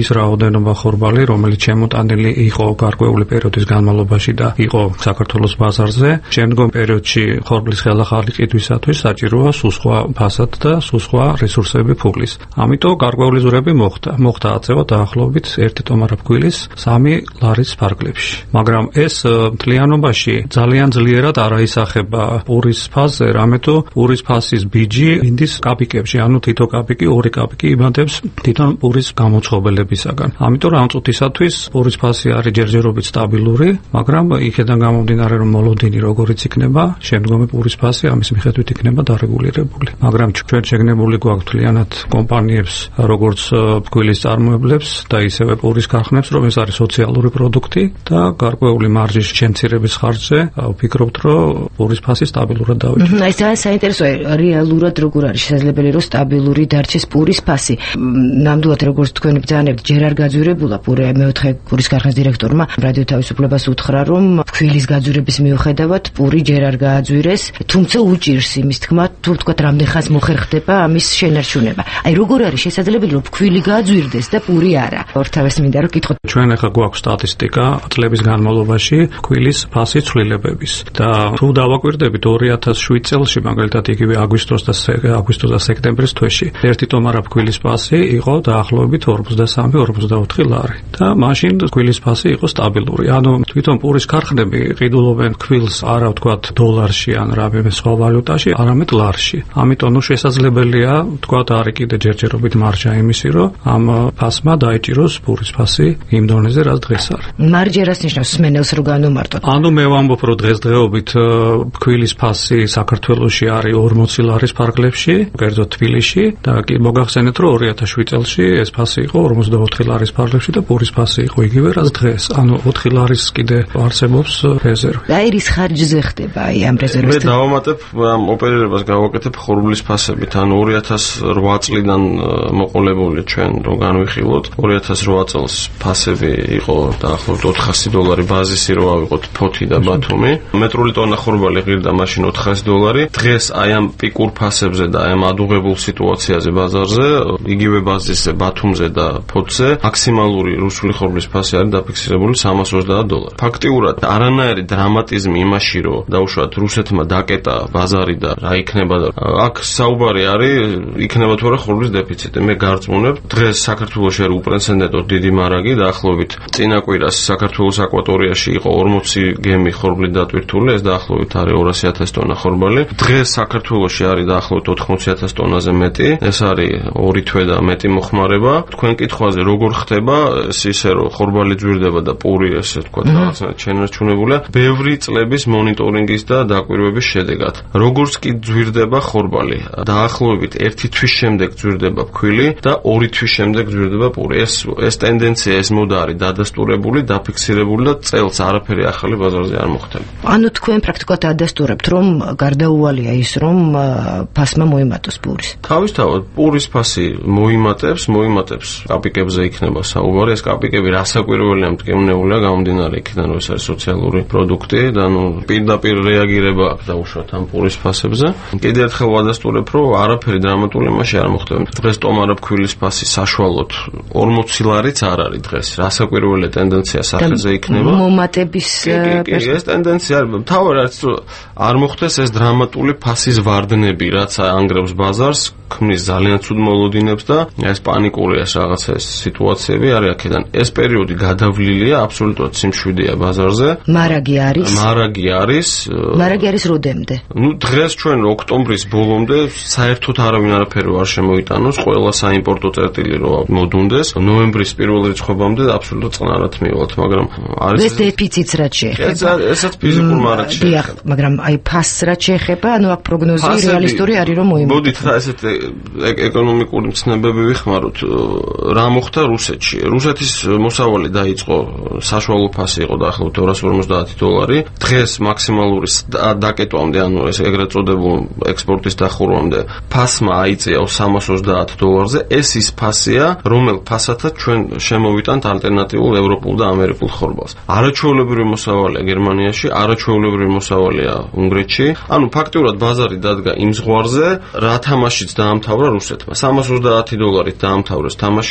რაოდენობა ხორბალი, რომელიც შემოტანილი იყო გარკვეული პერიოდის განმავლობაში და იყო საქართველოს ბაზარზე. შემდგომ პერიოდში ხორბლის ხელახალი ყიდვისათვის საჭიროა სუსხვა ფასად და სუსხვა რესურსები ფულის. ამიტომ გარკვეული ზურები მოხდა. მოხდა აწევა დაახლოებით ერთი ტომარაფქვილის სამი ლარის ფარგლებში. მაგრამ ეს მთლიანობაში ძალიან ძლიერად არაისახება პურის ფასზე, რამეთო პურის ფასის ბიჯი ინდის კაპიკებში, ანუ თითო კაპიკი, ორი კაპიკი იმატებს თვითონ პურის გამოცხობელებისაგან. ამიტომ ამ წუთისათვის პურის ფასი არის ჯერჯერობით სტაბილური, მაგრამ იქედან გამომდინარე, რომ მოლოდინი როგორიც იქნება, შემდგომი პურის ფასი ამის მიხედვით იქნება დარეგულირებული. მაგრამ ჩვენ შეგნებული გვაქვს მთლიანად კომპანიებს, როგორც ფქვილის წარმოებლებს და ისევე პურის ქარხნებს, რომ ეს არის სოციალური პროდუქტი და გარკვეული მარჯის შემცირების ხარჯზე ვფიქრობთ, რომ პურის ფასი სტაბილურად დავიჭიროთ. აი ეს საინტერესოა, რეალურად როგორ არის შესაძლებელი, რომ სტაბილური დარჩეს პურის ფასი. ნამდვილად როგორც თქვენ ბრძანებთ, ჯერ არ გაძვირებულა პური, მეოთხე პურის ქარხნის დირექტორმა რადიო თავისუფლებას უთხრა, რომ ფქვილის გაძვირების მიუხედავად პური ჯერ არ გააძვირეს, თუმცა უჭირს იმის თქმა, თუ ვთქვათ, რამდენ ხანს მოხერხდება ამის შენარჩუნება. აი როგორ არის შესაძლებელი, რომ ფქვილი გააძვირდეს და პური არა? ორთავეს მინდა რომ კითხოთ. ჩვენ ახლა გვაქვს სტატისტიკა წლების განმავლობაში ფქვილის ფასის ცვლილებების და თუ დავაკვირდებით ორი ათას შვიდ წელში, მაგალითად იგივე აგვისტოს და აგვისტოს და სექტემბრის თვეში ერთი ტომარა ფქვილის ფასი იყო დაახლოებით ორმოცდასამი ორმოცდაოთხი ლარი და მაშინ ფქვილის ფასი იყო სტაბილური. ანუ თვითონ პურის ქარხნები ყიდულობენ ფქვილს არა ვთქვათ დოლარში ან რამე სხვა ვალუტაში, არამედ ლარში. ამიტომ ნუ შესაძლებელია ვთქვათ არის კიდე ჯერჯერობით მარჯა იმისი, რომ ამ ფასმა დაიჭიროს პურის ფასი იმ დონეზე, რაც დღეს არის. მარჯა რას ნიშნავს სმენელს რო განვმარტოთ? ანუ მე ვამბობ, რომ დღესდღეობით ფქვილის ფასი საქართველოში არის ორმოცი ლარის ფარგლებში, კერძოდ თბილისში და მოგახსენეთ, რომ ორი ათას შვიდ წელში ეს ფასი იყო ორმოცდაოთხი ლარის ფარგლებში და პურის ფასი იყო იგივე, რაც დღეს. ანუ ოთხი ლარის კიდე არსებობს რეზერვი. და ის ხარჯზე ხდება აი ამ რეზერვის. მე დავამატებ ამ ოპერირებას გავაკეთებ ხორბლის ფასებით. ანუ ორი ათას რვა წლიდან მოყოლებული ჩვენ რო განვიხილოთ, ორი ათას რვა წელს ფასები იყო დაახლოებით ოთხასი დოლარი ბაზისი რო ავიღოთ ფოთი და ბათუმი. მეტრული ტონა ხორბალი ღირდა მაშინ ოთხასი დოლარი. დღეს აი ამ პიკურ ფასებზე და აი ამ ადუღებულ სიტუაციაზე ბაზარზე, იგივე ბაზისზე ბათუმზე და ფოთზე მაქსიმალური რუსული ხორბლის ფასი არის დაფიქსირებული სამას ოცდაათ დოლარი. ფაქტიურად არანაირი დრამატიზმი იმაში, რომ დაუშვათ რუსეთმა დაკეტა ბაზარი და რა იქნება და აქ საუბარი არის, იქნება თუ არა ხორბლის დეფიციტი. მე გარწმუნებ, დღეს საქართველოში არის უპრეცედენტო დიდი მარაგი, დაახლოებით წინა კვირას საქართველოს აკვატორიაში იყო ორმოცი გემი ხორბლით დატვირთული, ეს დაახლოებით არის ორასი ათასი ტონა ხორბალი. დღეს საქართველოში არის დაახლოებით ოთხმოცი ათასი ტონაზე მეტი, ეს არის ორი თვე და მეტი მოხმარება. თქვენ კითხვაზე როგორ ხდება, ეს ისე რომ ხორბალი ძვირდება და პური ესე თქვა რაღაცნაირად შენარჩუნებულია, ბევრი წლების მონიტორინგის და დაკვირვების შედეგად. როგორც კი ძვირდება ხორბალი, დაახლოებით ერთი თვის შემდეგ ძვირდება ფქვილი და ორი თვის შემდეგ ძვირდება პური. ეს ეს ტენდენცია, ეს მოდა არის დადასტურებული, დაფიქსირებული და წელს არაფერი ახალი ბაზარზე არ მოხდება. ანუ თქვენ პრაქტიკულად ადასტურებთ, რომ გარდაუვალია ის, რომ ფასმა მოიმატოს პურის. თავისთავად პურის ფასი მოიმატებს, მოიმატებს კაპიკებზე იქნება საუბარი. ეს კაპიკები რასაკვირველია მტკივნეულია გამომდინარე იქიდან, რომ ეს არის სოციალური პროდუქტი და ნუ პირდაპირ რეაგირება აქვს დაუშვათ ამ პურის ფასებზე. კიდევ ერთხელ ვადასტურებ, რომ არაფერი დრამატული იმაში არ მოხდება. დღეს ტომარა ფქვილის ფასი საშუალოდ ორმოცი ლარიც არ არის დღეს. რასაკვირველია ტენდენცია სახეზე იქნება. მომატების ეს ტენდენცია არის. თავი რაც არ მოხდეს ეს დრამატული ფასის ვარდნები, რაც ანგრევს ბაზარს, ქმნის ძალიან ცუდ მოლოდინებს და ეს პანიკური ეს რაღაცა ეს სიტუაციები არის აქედან. ეს პერიოდი გადავლილია, აბსოლუტურად სიმშვიდეა ბაზარზე. მარაგი არის. მარაგი არის. მარაგი არის როდემდე? ნუ დღეს ჩვენ ოქტომბრის ბოლომდე საერთოდ არავინ არაფერი არ შემოიტანოს, ყველა საიმპორტო წერტილი რო მოდუნდეს, ნოემბრის პირველ რიცხვებამდე აბსოლუტურად წყნარად მივალთ, მაგრამ არის ეს დეფიციტს რაც შეეხება. ესაც ფიზიკურ მარაგს შეეხება. მაგრამ აი ფასს რაც შეეხება, ანუ აქ პროგნოზი რეალისტური არის რომ მოიმატოს. მოდით რა ესეთ ეკონომიკური მცნებები ვიხმაროთ. რა მოხდა რუსეთში? რუსეთის მოსავალი დაიწყო, საშუალო ფასი იყო დაახლოებით ორასი ორმოცდაათი დოლარი. დღეს მაქსიმალური დაკეტვამდე, ანუ ეს ეგრეთ წოდებულ ექსპორტის დახურვამდე ფასმა აიწია სამას ოცდაათ დოლარზე. ეს ის ფასია, რომელ ფასათაც ჩვენ შემოვიტანთ ალტერნატიულ ევროპულ და ამერიკულ ხორბალს. არაჩვეულებრივი მოსავალია გერმანიაში, არაჩვეულებრივი მოსავალია უნგრეთში. ანუ ფაქტიურად ბაზარი დადგა იმ ზღვარზე, რა თამაშიც დაამთავრა რუსეთმა. სამას ოცდაათი დოლარით დაამთავრეს თამაში და ევროპა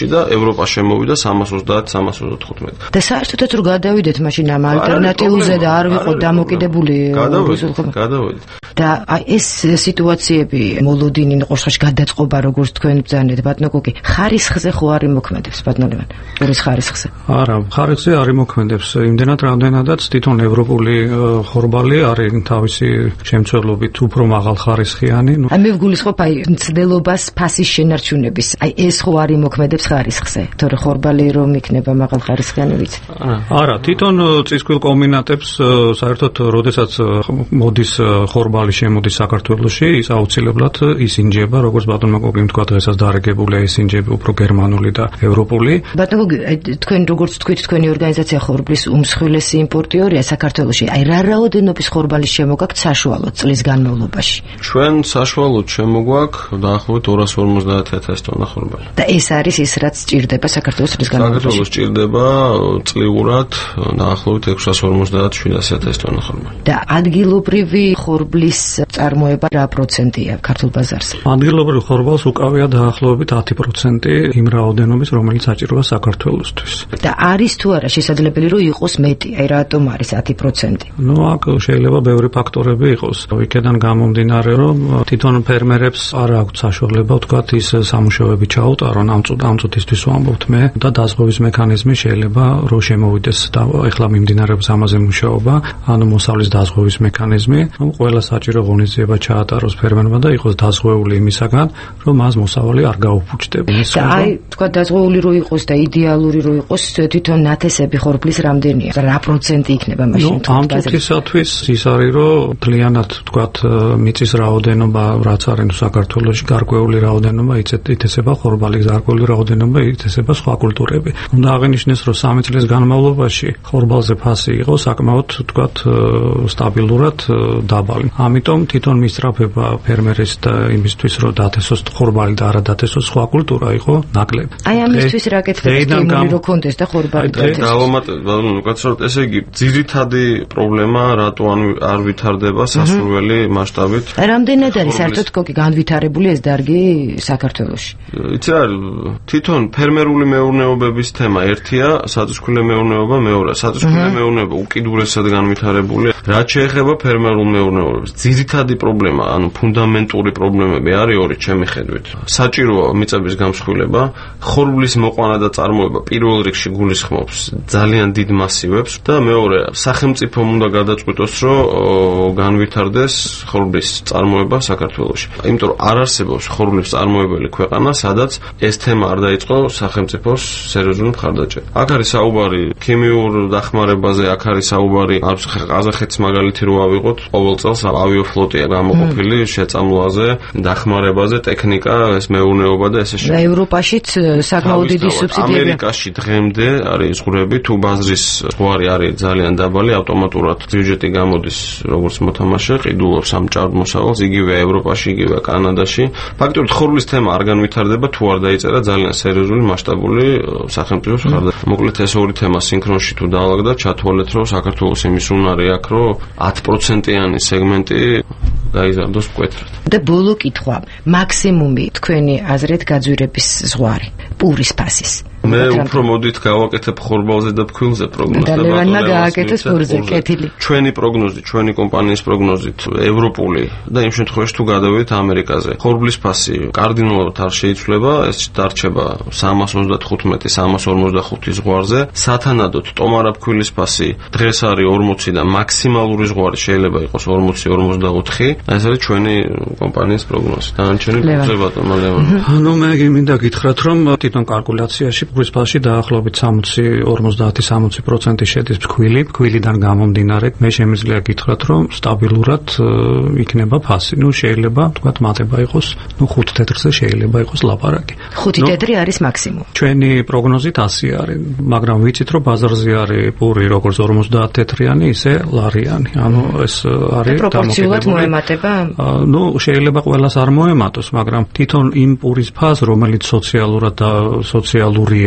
ევროპა შემოვიდა სამას ოცდაათ სამას ოცდათხუთმეტი. და საერთოდაც რო გადავიდეთ მაშინ ამ ალტერნატიულზე და არ ვიყოთ დამოკიდებული გადავიდეთ გადავიდეთ და აი ეს სიტუაციები მოლოდინი ყორშაში გადაწყობა როგორც თქვენ ბრძანეთ ბატონო გოგი ხარისხზე ხო არ იმოქმედებს ბატონო ლევან ურის ხარისხზე არა ხარისხზე არ იმოქმედებს იმდენად რამდენადაც თვითონ ევროპული ხორბალი არის თავისი შემცველობით უფრო მაღალ ხარისხიანი ნუ აი მე ვგულისხმობ აი მცდელობას ფასის შენარჩუნების აი ეს ხო არ იმოქმედებს ხარისხზე თორე ხორბალი რომ იქნება მაღალ ხარისხიანი ვიცი არა თვითონ წისქვილ კომბინატებს საერთოდ როდესაც მოდის ხორბალი შემოდის საქართველოში ის აუცილებლად ისინჯება როგორც ბატონმა გოგიმ თქვა დღესაც დარეგებულია ისინჯები უფრო გერმანული და ევროპული ბატონო თქვენ როგორც თქვით თქვენი ორგანიზაცია ხორბლის უმსხვილესი იმპორტიორია საქართველოში აი რა რაოდენობის ხორბალის შემოგაქვთ საშუალოდ წლის განმავლობაში ჩვენ საშუალოდ შემოგვაქვს დაახლოებით ორას ორმოცდაათ ათასი ტონა ხორბალი და ეს არის ის რაც სჭირდება საქართველოს წლის განმავლობაში საქართველოს სჭირდება წლიურად დაახლოებით ექვსას ორმოცდაათ შვიდასი ათასი ტონა ხორბალი და ადგილობრივი ხორბლის წარმოება რა პროცენტია ქართულ ბაზარზე ადგილობრივ ხორბალს უკავია დაახლოებით ათი პროცენტი იმ რაოდენობის რომელიც საჭიროა საქართველოსთვის და არის თუ არა შესაძლებელი რომ იყოს მეტი აი რატომ არის ათი პროცენტი ნუ აქ შეიძლება ბევრი ფაქტორები იყოს იქიდან გამომდინარე რომ თვითონ ფერმერებს არ აქვთ საშუალება ვთქვათ ის სამუშაოები ჩაუტარონ ამ წუთ ამ წუთისთვის ვამბობთ მე და დაზღვევის მექანიზმი შეიძლება რომ შემოვიდეს და ეხლა მიმდინარეობს ამაზე მუშაობა ანუ მოსავლის დაზღვევის მექანიზმი რომ ყველა საჭირო ღონისძიება ჩაატაროს ფერმერმა და იყოს დაზღვეული იმისაგან რომ მას მოსავალი არ გაუფუჭდება და აი ვთქვათ დაზღვეული რო იყოს და იდეალური რო იყოს თვითონ ნათესები ხორბლის რამდენია რა პროცენტი იქნება მაშინ ნუ ამ წუთისათვის ის არის რომ მთლიანად ვთქვათ მიწის რაოდენობა რაც არის საქართველოში გარკვეული რაოდენობა იცესება ხორბალის გარკვეული რაოდენობა იცესება სხვა კულტურები უნდა აღინიშნოს რომ სამი წლის განმავლობაში ხორბალზე ფასი იყო საკმაოდ ვთქვათ სტაბილურად დაბალი ამიტომ თვითონ მისწრაფება ფერმერის და იმისთვის რომ დათესოს ხორბალი და არა დათესოს სხვა კულტურა იყო ნაკლები აი ამისთვის რა კეთდება სტიმული რო კონდეს და ხორბალი დათესოს დავამატებ ბატონო კაცროთ ესე იგი ძირითადი პრობლემა რატო არ ვითარდება სასურველი მასშტაბით რამდენად არის საერთოდ კოკი განვითარებული ეს დარგი საქართველოში იცი რა თვითონ ფერმერული მეურნეობების თემა ერთია საწისქვილე მეურნეობა მეორეა საწისქვილე მეურნეობა უკიდურესად განვითარებული რაც შეეხება ფერმერულ მეურნეობებს ძირითადი პრობლემა ანუ ფუნდამენტური პრობლემები არის ორი ჩემი ხედვით საჭიროა მიწების გამსხვილება ხორბლის მოყვანა და წარმოება პირველ რიგში გულისხმობს ძალიან დიდ მასივებს და მეორე სახელმწიფომ უნდა გადაწყვიტოს რომ განვითარდეს ხორბლის წარმოება საქართველოში იმიტომ რომ არ არსებობს ხორბლის წარმოებელი ქვეყანა სადაც ეს თემა არ დაიწყო სახელმწიფოს სერიოზული მხარდაჭერა აქ არის საუბარი ქიმიურ დახმარებაზე აქ არის საუბარი ყაზახეთს მაგალითი რო ავიღოთ ყოველ წელს ავიოფლოტია გამოყოფილი შეწამლაზე დახმარებაზე ტექნიკა ეს მეურნეობა და ესე შემდეგ ევროპაშიც საკმაოდ დიდი სუბსიდიები ამერიკაში დღემდე არის ზღვრები თუ ბაზრის ზღვარი არის ძალიან დაბალი ავტომატურად ბიუჯეტი გამოდის როგორც მოთამაშე ყიდულობს ამ ჭარბმოსავალს იგივე ევროპაში იგივე კანადაში ფაქტობრივად ხორბლის თემა არ განვითარდება თუ არ დაიწერა ძალიან სერიოზული მასშტაბური სახელმწიფოს მხარდაჭერა მოკლედ ეს ორი თემა სინქრონში თუ დაალაგდა ჩათვალეთ რომ საქართველოს იმის უნარი აქვს რომ ათი პროცენტიანი სეგმენტი გაიზარდოს მკვეთრად და ბოლო კითხვა მაქსიმუმი თქვენი აზრით გაძვირების ზღვარი პურის ფასის მე უფრო მოდით გავაკეთებ ხორბალზე და ფქვილზე პროგნოზს და ლევანმა გააკეთეს პურზე კეთილი ჩვენი პროგნოზი ჩვენი კომპანიის პროგნოზით ევროპული და იმ შემთხვევაში თუ გადავიდეთ ამერიკაზე ხორბლის ფასი კარდინალურად არ შეიცვლება ეს დარჩება სამას ოცდათხუთმეტი სამას ორმოცდახუთი ზღვარზე სათანადოდ ტომარა ფქვილის ფასი დღეს არის ორმოცი და მაქსიმალური ზღვარი შეიძლება იყოს ორმოცი ორმოცდაოთხი ეს არის ჩვენი კომპანიის პროგნოზი დანარჩენი ფუძე ბატონო ლევან ну მე მინდა გითხრათ რომ თვითონ კალკულაციაში ფქვილის ფასში დაახლოებით სამოცი ორმოცდაათი სამოცი პროცენტი შედის ფქვილი ფქვილიდან გამომდინარე მე შემიძლია გითხრათ რომ სტაბილურად იქნება ფასი ну შეიძლება თქვათ მატება იყოს ну ხუთ თეთრზე შეიძლება იყოს ლაპარაკი ხუთი თეთრი არის მაქსიმუმი ჩვენი პროგნოზით ასი არის მაგრამ ვიცით რომ ბაზარზე არის პური როგორც ორმოცდაათ თეთრიანი ისე ლარიანი ანუ ეს არის პროპორციულად მოემატება ну შეიძლება ყველას არ მოემატოს მაგრამ თვითონ იმ პურის ფასს რომელიც სოციალურად და სოციალურია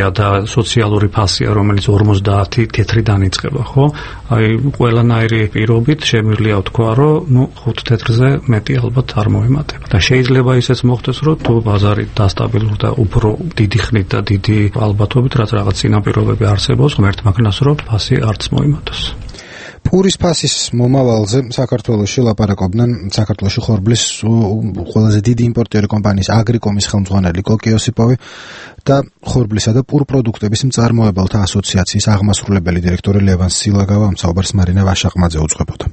პენსია და სოციალური ფასია, რომელიც ორმოცდაათი თეთრი დაიწყება, ხო? აი, ყველანაირი პირობით შემიძლია ვთქვა, რომ ნუ ხუთ თეთრზე მეტი ალბათ არ მოემატება. და შეიძლება ისეც მოხდეს, რომ თუ ბაზარი დასტაბილურდა უფრო დიდი ხნით და დიდი ალბათობით, რაც რაღაც წინაპირობები არსებობს, ღმერთ მაგნას, რომ ფასი არც მოიმატოს. პურის ფასის მომავალზე საქართველოში ლაპარაკობდნენ საქართველოში ხორბლის ყველაზე დიდი იმპორტიორი კომპანიის აგრიკომის ხელმძღვანელი კოკი ოსიპოვი და ხორბლისა და პურ პროდუქტების მწარმოებელთა ასოციაციის აღმასრულებელი დირექტორი ლევან სილაგავა ამ საუბარს მარინა ვაშაყმაძე უძღვებოდა.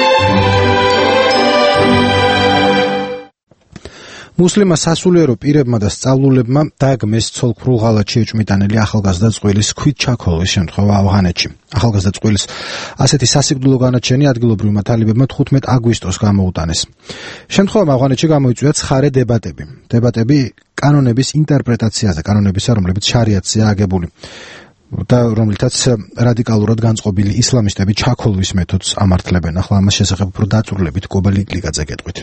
მუსლიმმა სასულიერო პირებმა და სწავლულებმა დაგმეს ცოლ-ქრულ ღალატში ეჭვმიტანილი ახალგაზრდა წყვილის ქვით ჩაქოლვის შემთხვევა ავღანეთში. ახალგაზრდა წყვილის ასეთი სასიკვდილო განაჩენი ადგილობრივმა თალიბებმა თხუთმეტ აგვისტოს გამოუტანეს. შემთხვევამ ავღანეთში გამოიწვია ცხარე დებატები. დებატები კანონების ინტერპრეტაციაზე, კანონებისა, რომლებიც შარიათზეა აგებული და რომლითაც რადიკალურად განწყობილი ისლამისტები ჩაქოლვის მეთოდს ამართლებენ. ახლა ამას შესახებ უფრო დაწვრილებით გობალი კლიკაძე გეტყვით.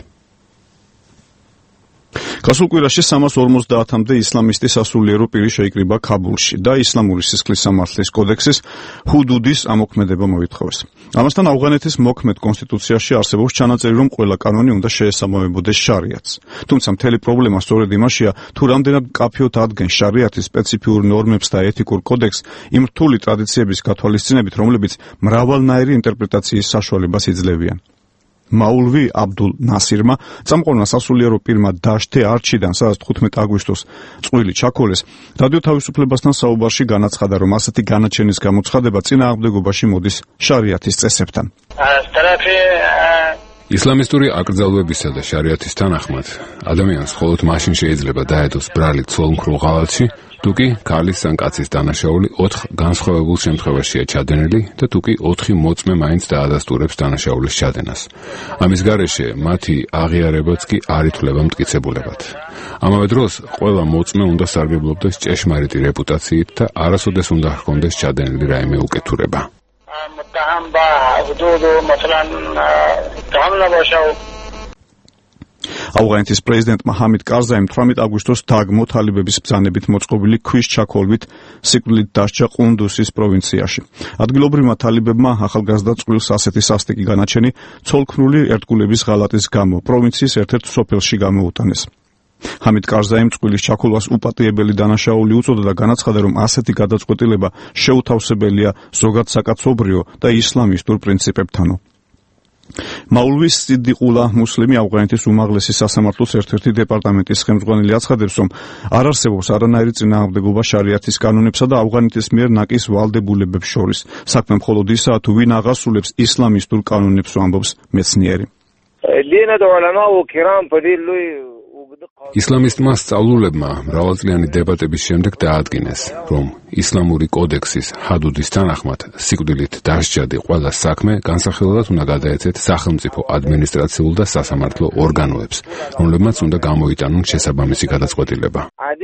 გასულ კვირაში სამას ორმოცდაათამდე ისლამისტი სასულიერო პირი შეიკრიბა ქაბულში და ისლამური სისხლის სამართლის კოდექსის ჰუდუდის ამოქმედება მოითხოვეს. ამასთან ავღანეთის მოქმედ კონსტიტუციაში არსებობს ჩანაწერი, რომ ყველა კანონი უნდა შეესაბამებოდეს შარიათს. თუმცა მთელი პრობლემა სწორედ იმაშია, თუ რამდენად მკაფიოდ ადგენს შარიათის სპეციფიურ ნორმებს და ეთიკურ კოდექსს იმ რთული ტრადიციების გათვალისწინებით, რომლებიც მრავალნაირი ინტერპრეტაციის საშუალებას იძლევიან. მაულვი აბდულ ნასირმა წამყვანმა სასულიერო პირმა დაშთე არჩიდან, სადაც თხუთმეტ აგვისტოს წყვილი ჩაქოლეს, რადიო თავისუფლებასთან საუბარში განაცხადა, რომ ასეთი განაჩენის გამოცხადება წინააღმდეგობაში მოდის შარიათის წესებთან. ისლამისტური აკრძალვებისა და შარიათის თანახმად ადამიანს მხოლოდ მაშინ შეიძლება დაედოს ბრალი ცოლ-ქრულ ღალატში, თუ კი ქალის ან კაცის დანაშაული ოთხ განსხვავებულ შემთხვევაშია ჩადენილი და თუ კი ოთხი მოწმე მაინც დაადასტურებს დანაშაულის ჩადენას. ამის გარეშე მათი აღიარებაც კი არ ითვლება მტკიცებულებად. ამავე დროს ყველა მოწმე უნდა სარგებლობდეს ჭეშმარიტი რეპუტაციით და არასოდეს უნდა ჰქონდეს ჩადენილი რაიმე უკეთურება. ავღანეთის პრეზიდენტმა ჰამიდ კარზაიმ თვრამეტ აგვისტოს დაგმო თალიბების ბრძანებით მოწყობილი ქვის ჩაქოლვით სიკვდილით დასჯა ყუნდუსის პროვინციაში. ადგილობრივმა თალიბებმა ახალგაზრდა წყვილს ასეთი სასტიკი განაჩენი ცოლ-ქრული ერთგულების ღალატის გამო პროვინციის ერთ-ერთ სოფელში გამოუტანეს. ჰამიდ კარზაიმ წყვილის ჩაქოლვას უპატიებელი დანაშაული უწოდა და განაცხადა, რომ ასეთი გადაწყვეტილება შეუთავსებელია ზოგადსაკაცობრიო და ისლამისტურ პრინციპებთანო. მაულვის სიდიყულა მუსლიმი ავღანეთის უმაღლესი სასამართლოს ერთ-ერთი დეპარტამენტის ხელმძღვანელი აცხადებს, რომ არ არსებობს არანაირი წინააღმდეგობა შარიათის კანონებსა და ავღანეთის მიერ ნაკის ვალდებულებებს შორის. საქმე მხოლოდ ისაა, თუ ვინ აღასრულებს ისლამისტურ კანონებს, ამბობს მეცნიერი. ისლამისტმა სწავლულებმა მრავალწლიანი დებატების შემდეგ დაადგინეს, რომ ისლამური კოდექსის ჰადუდის თანახმად სიკვდილით დასჯადი ყველა საქმე განსახილველად უნდა გადაეცეთ სახელმწიფო ადმინისტრაციულ და სასამართლო ორგანოებს, რომლებმაც უნდა გამოიტანონ შესაბამისი გადაწყვეტილება.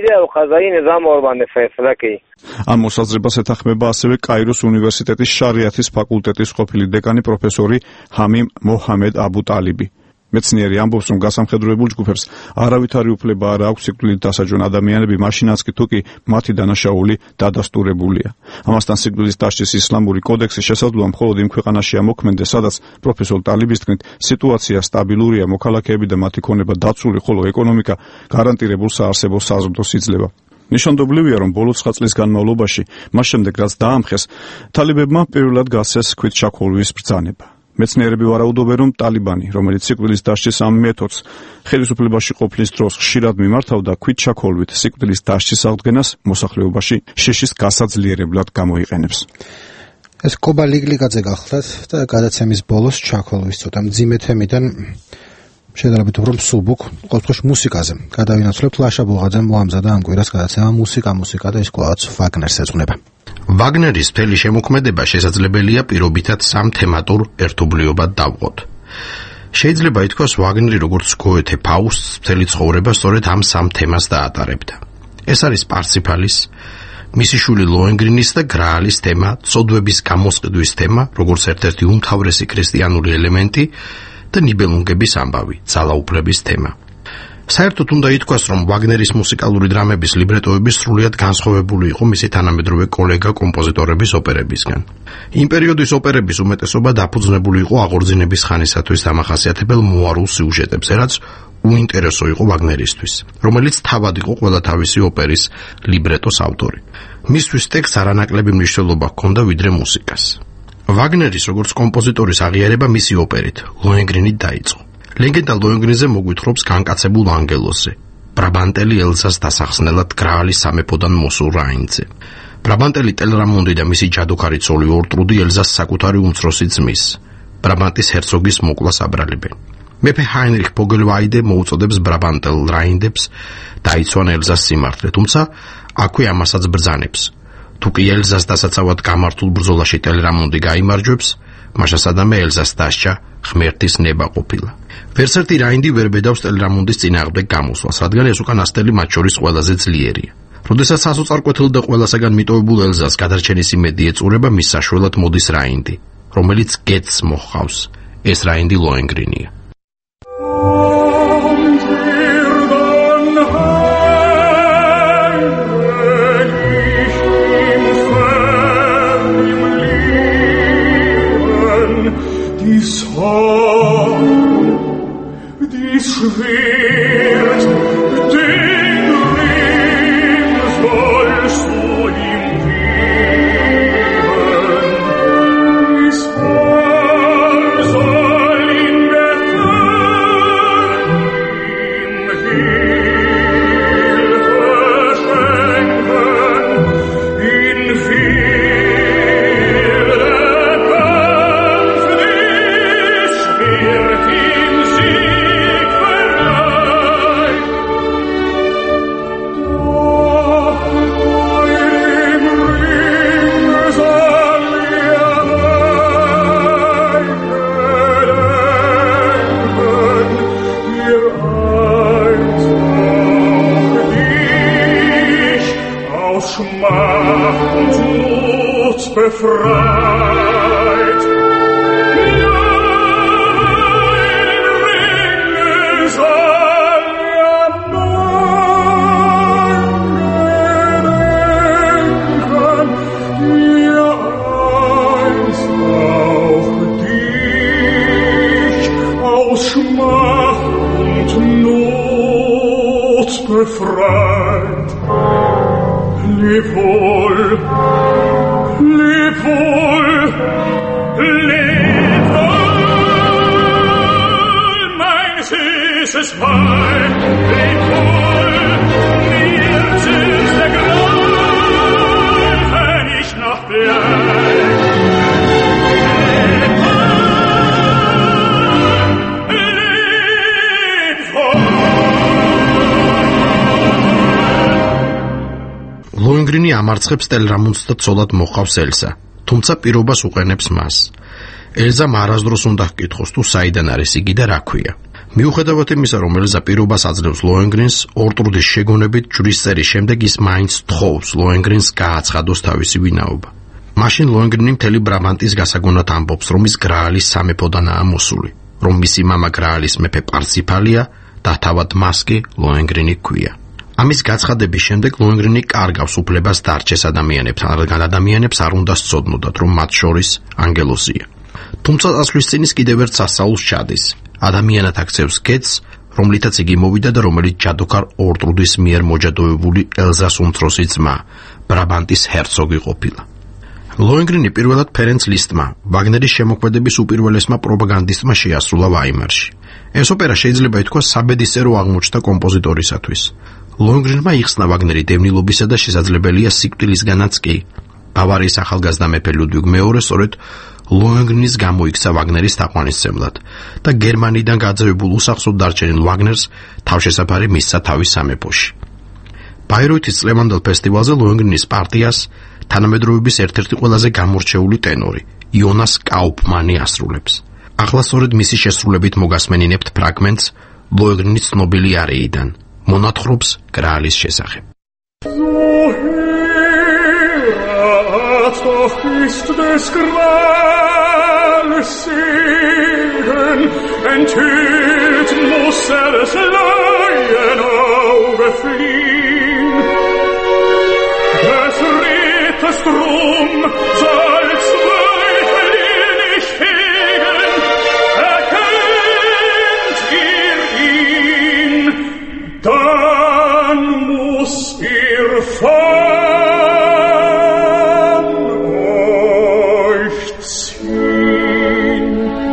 ამ მოსაზრებას ეთანხმება ასევე კაიროს უნივერსიტეტის შარიათის ფაკულტეტის ყოფილი დეკანი პროფესორი ჰამიმ მოჰამედ აბუ ტალიბი. მეცნიერი ამბობს, რომ გასამხედროებულ ჯგუფებს არავითარი უფლება არ აქვს სიკვდილით დასაჯონ ადამიანები, მაშინაც კი თუ კი მათი დანაშაული დადასტურებულია. ამასთან სიკვდილის დასჯის ისლამური კოდექსი შესაძლოა მხოლოდ იმ ქვეყანაში ამოქმედდეს, სადაც პროფესორ ტალიბის თქმით სიტუაცია სტაბილურია, მოქალაქეები და მათი ქონება დაცული, ხოლო ეკონომიკა გარანტირებულ საარსებო საზრდოს იძლევა. ნიშანდობლივია, რომ ბოლო ცხრა წლის განმავლობაში, მას შემდეგ რაც დაამხეს, თალიბებმა პირველად გასცეს ქვით ჩაქოლვის ბრძანება. მეცნიერები ვარაუდობენ, რომ ტალიბანი, რომელიც სიკვდილის დასჯის ამ მეთოდს ხელისუფლებაში ყოფნის დროს ხშირად მიმართავდა, ქვით ჩაქოლვით სიკვდილის დასჯის აღდგენას მოსახლეობაში შეშის გასაძლიერებლად გამოიყენებს. ეს კობა ლიგლიკაძე გახლდათ და გადაცემის ბოლოს ჩაქოლვის ცოტა მძიმე თემიდან შედარებით უფრო მსუბუქ ყოველთვის მუსიკაზე. გადავინაცვლებთ ლაშა ბულღაძემ მოამზადა ამ კვირას გადაცემა მუსიკა მუსიკა და ის კვლავაც ვაგნერს ეძღვნება. ვაგნერის მთელი შემოქმედება შესაძლებელია პირობითად სამ თემატურ ერთობლიობად დავყოთ. შეიძლება ითქვას, ვაგნერი როგორც გოეთე ფაუსტს მთელი ცხოვრება სწორედ ამ სამ თემას დაატარებდა. ეს არის პარსიფალის, მისი შვილი ლოენგრინის და გრაალის თემა, ცოდვების გამოსყიდვის თემა, როგორც ერთ-ერთი უმთავრესი ქრისტიანული ელემენტი და ნიბელუნგების ამბავი, ძალაუფლების თემა. საერთოდ უნდა ითქვას, რომ ვაგნერის მუსიკალური დრამების ლიბრეტოები სრულიად განსხვავებული იყო მისი თანამედროვე კოლეგა კომპოზიტორების ოპერებისგან. იმ პერიოდის ოპერების უმეტესობა დაფუძნებული იყო აღორძინების ხანისათვის დამახასიათებელ მოარულ სიუჟეტებზე, რაც უინტერესო იყო ვაგნერისთვის, რომელიც თავად იყო ყველა თავისი ოპერის ლიბრეტოს ავტორი. მისთვის ტექსტს არანაკლები მნიშვნელობა ჰქონდა ვიდრე მუსიკას. ვაგნერის როგორც კომპოზიტორის აღიარება მისი ოპერით ლოენგრინით დაიწყო. ლეგენდა ლოენგრინზე მოგვითხრობს განკაცებულ ანგელოზზე, ბრაბანტელი ელზას დასახსნელად გრაალის სამეფოდან მოსულ რაინდზე. ბრაბანტელი ტელრამონდი და მისი ჯადოქარი ცოლი ორტრუდი ელზას საკუთარი უმცროსი ძმის, ბრაბანტის ჰერცოგის მოკვლას აბრალებენ. მეფე ჰაინრიხ ფოგელვაიდე მოუწოდებს ბრაბანტელ რაინდებს დაიცვან ელზას სიმართლე, თუმცა აქვე ამასაც ბრძანებს. თუ კი ელზას დასაცავად გამართულ ბრძოლაში ტელრამონდი გაიმარჯვებს, მაშასადამე ელზას დასჯა ღმერთის ნება ყოფილა. ვერცერთი რაინდი ვერ ბედავს ტელრამონდის წინააღმდეგ გამოსვლას, რადგან ეს უკანასკნელი მათ შორის ყველაზე ძლიერია. როდესაც სასოწარკვეთილ და ყველასაგან მიტოვებულ ელზას გადარჩენის იმედი ეწურება, მის საშველად მოდის რაინდი, რომელიც გეტს მოჰყავს. ეს რაინდი ლოენგრინია. Schwert, den Ring sollst du ihm geben. Dies Haar soll ihn befreien, ihm Hilfe schenken, in viele Kampf des Schwert ihm Sieg verleiht. Doch im Ring soll er gedenken, dir einst auch dich aus Schmach und Not befreit. Ja, im Ringe soll er mein gedenken, dir einst auch dich aus Schmach und Not befreit. Leb wohl, leb wohl, leb wohl, mein süßes Weib, leb wohl, mir süß der Grauen, wenn ich noch bleib. Leb wohl, leb wohl. ლოენგრინი ამარცხებს ტელრამონდს და ცოლად მოჰყავს ელსა, თუმცა პირობას უყენებს მას. ელზამ არასდროს უნდა ჰკითხოს, თუ საიდან არის იგი და რა ქვია. მიუხედავად იმისა, რომ ელზა პირობას აძლევს ლოენგრინს, ორტრუდის შეგონებით ჯვრის წერის შემდეგ ის მაინც თხოვს ლოენგრინს გააცხადოს თავისი ვინაობა. მაშინ ლოენგრინი მთელი ბრაბანტის გასაგონად ამბობს, რომ ის გრაალის სამეფოდანაა მოსული, რომ მისი მამა გრაალის მეფე პარციფალია და თავად მას კი ლოენგრინი ჰქვია. ამის გაცხადების შემდეგ ლოენგრინი კარგავს უფლებას დარჩეს ადამიანებთან, რადგან ადამიანებს არ უნდა სწოდნოდათ, რომ მათ შორის ანგელოზია. თუმცა წასვლის წინ ის კიდევ ერთ სასწაულს ჩადის. ადამიანად აქცევს გეტს, რომლითაც იგი მოვიდა და რომელიც ჯადოქარ ორტრუდის მიერ მოჯადოებული ელზას უმცროსი ძმა, ბრაბანტის ჰერცოგი ყოფილა. ლოენგრინი პირველად ფერენც ლისტმა, ვაგნერის შემოქმედების უპირველესმა პროპაგანდისტმა შეასრულა ვაიმარში. ეს ოპერა შეიძლება ითქვას საბედისწერო აღმოჩნდა კომპოზიტორისათვის. ლოენგრინმა იხსნა ვაგნერი დევნილობისა და შესაძლებელია სიკვდილისგანაც კი. ბავარიის ახალგაზრდა მეფე ლუდვიგ მეორე სწორედ ლოენგრინის გამო იქცა ვაგნერის თაყვანისმცემლად და გერმანიიდან გაძევებულ უსახსროდ დარჩენილ ვაგნერს თავშესაფარი მისცა თავის სამეფოში. ბაიროითის წლევანდელ ფესტივალზე ლოენგრინის პარტიას თანამედროვეების ერთ-ერთი ყველაზე გამორჩეული ტენორი იონას კაუფმანი ასრულებს. ახლა სწორედ მისი შესრულებით მოგასმენინებთ ფრაგმენტს ლოენგრინის ცნობილი არეიდან. მონათხრობს გრაალის შესახებ. Doch ist des Grals Segen, enthüllt muss er es leihen, dann muss ihr von euch ziehen.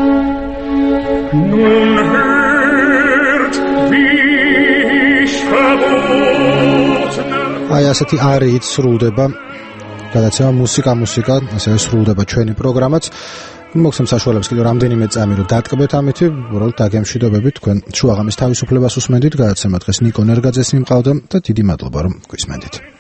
Nun hört, wie ich verboten. აი ასეთი არით სრულდება გადაცემა მუსიკა მუსიკა, ასევე სრულდება ჩვენი პროგრამაც. მოგცემ საშუალებას კიდევ რამდენიმე წამი რომ დატკბეთ ამითი, უბრალოდ დაგემშვიდობებით თქვენ შუაღამის თავისუფლებას უსმენდით. გადაცემა დღეს ნიკო ნერგაძეს მიმყავდა და დიდი მადლობა რომ გვისმენდით.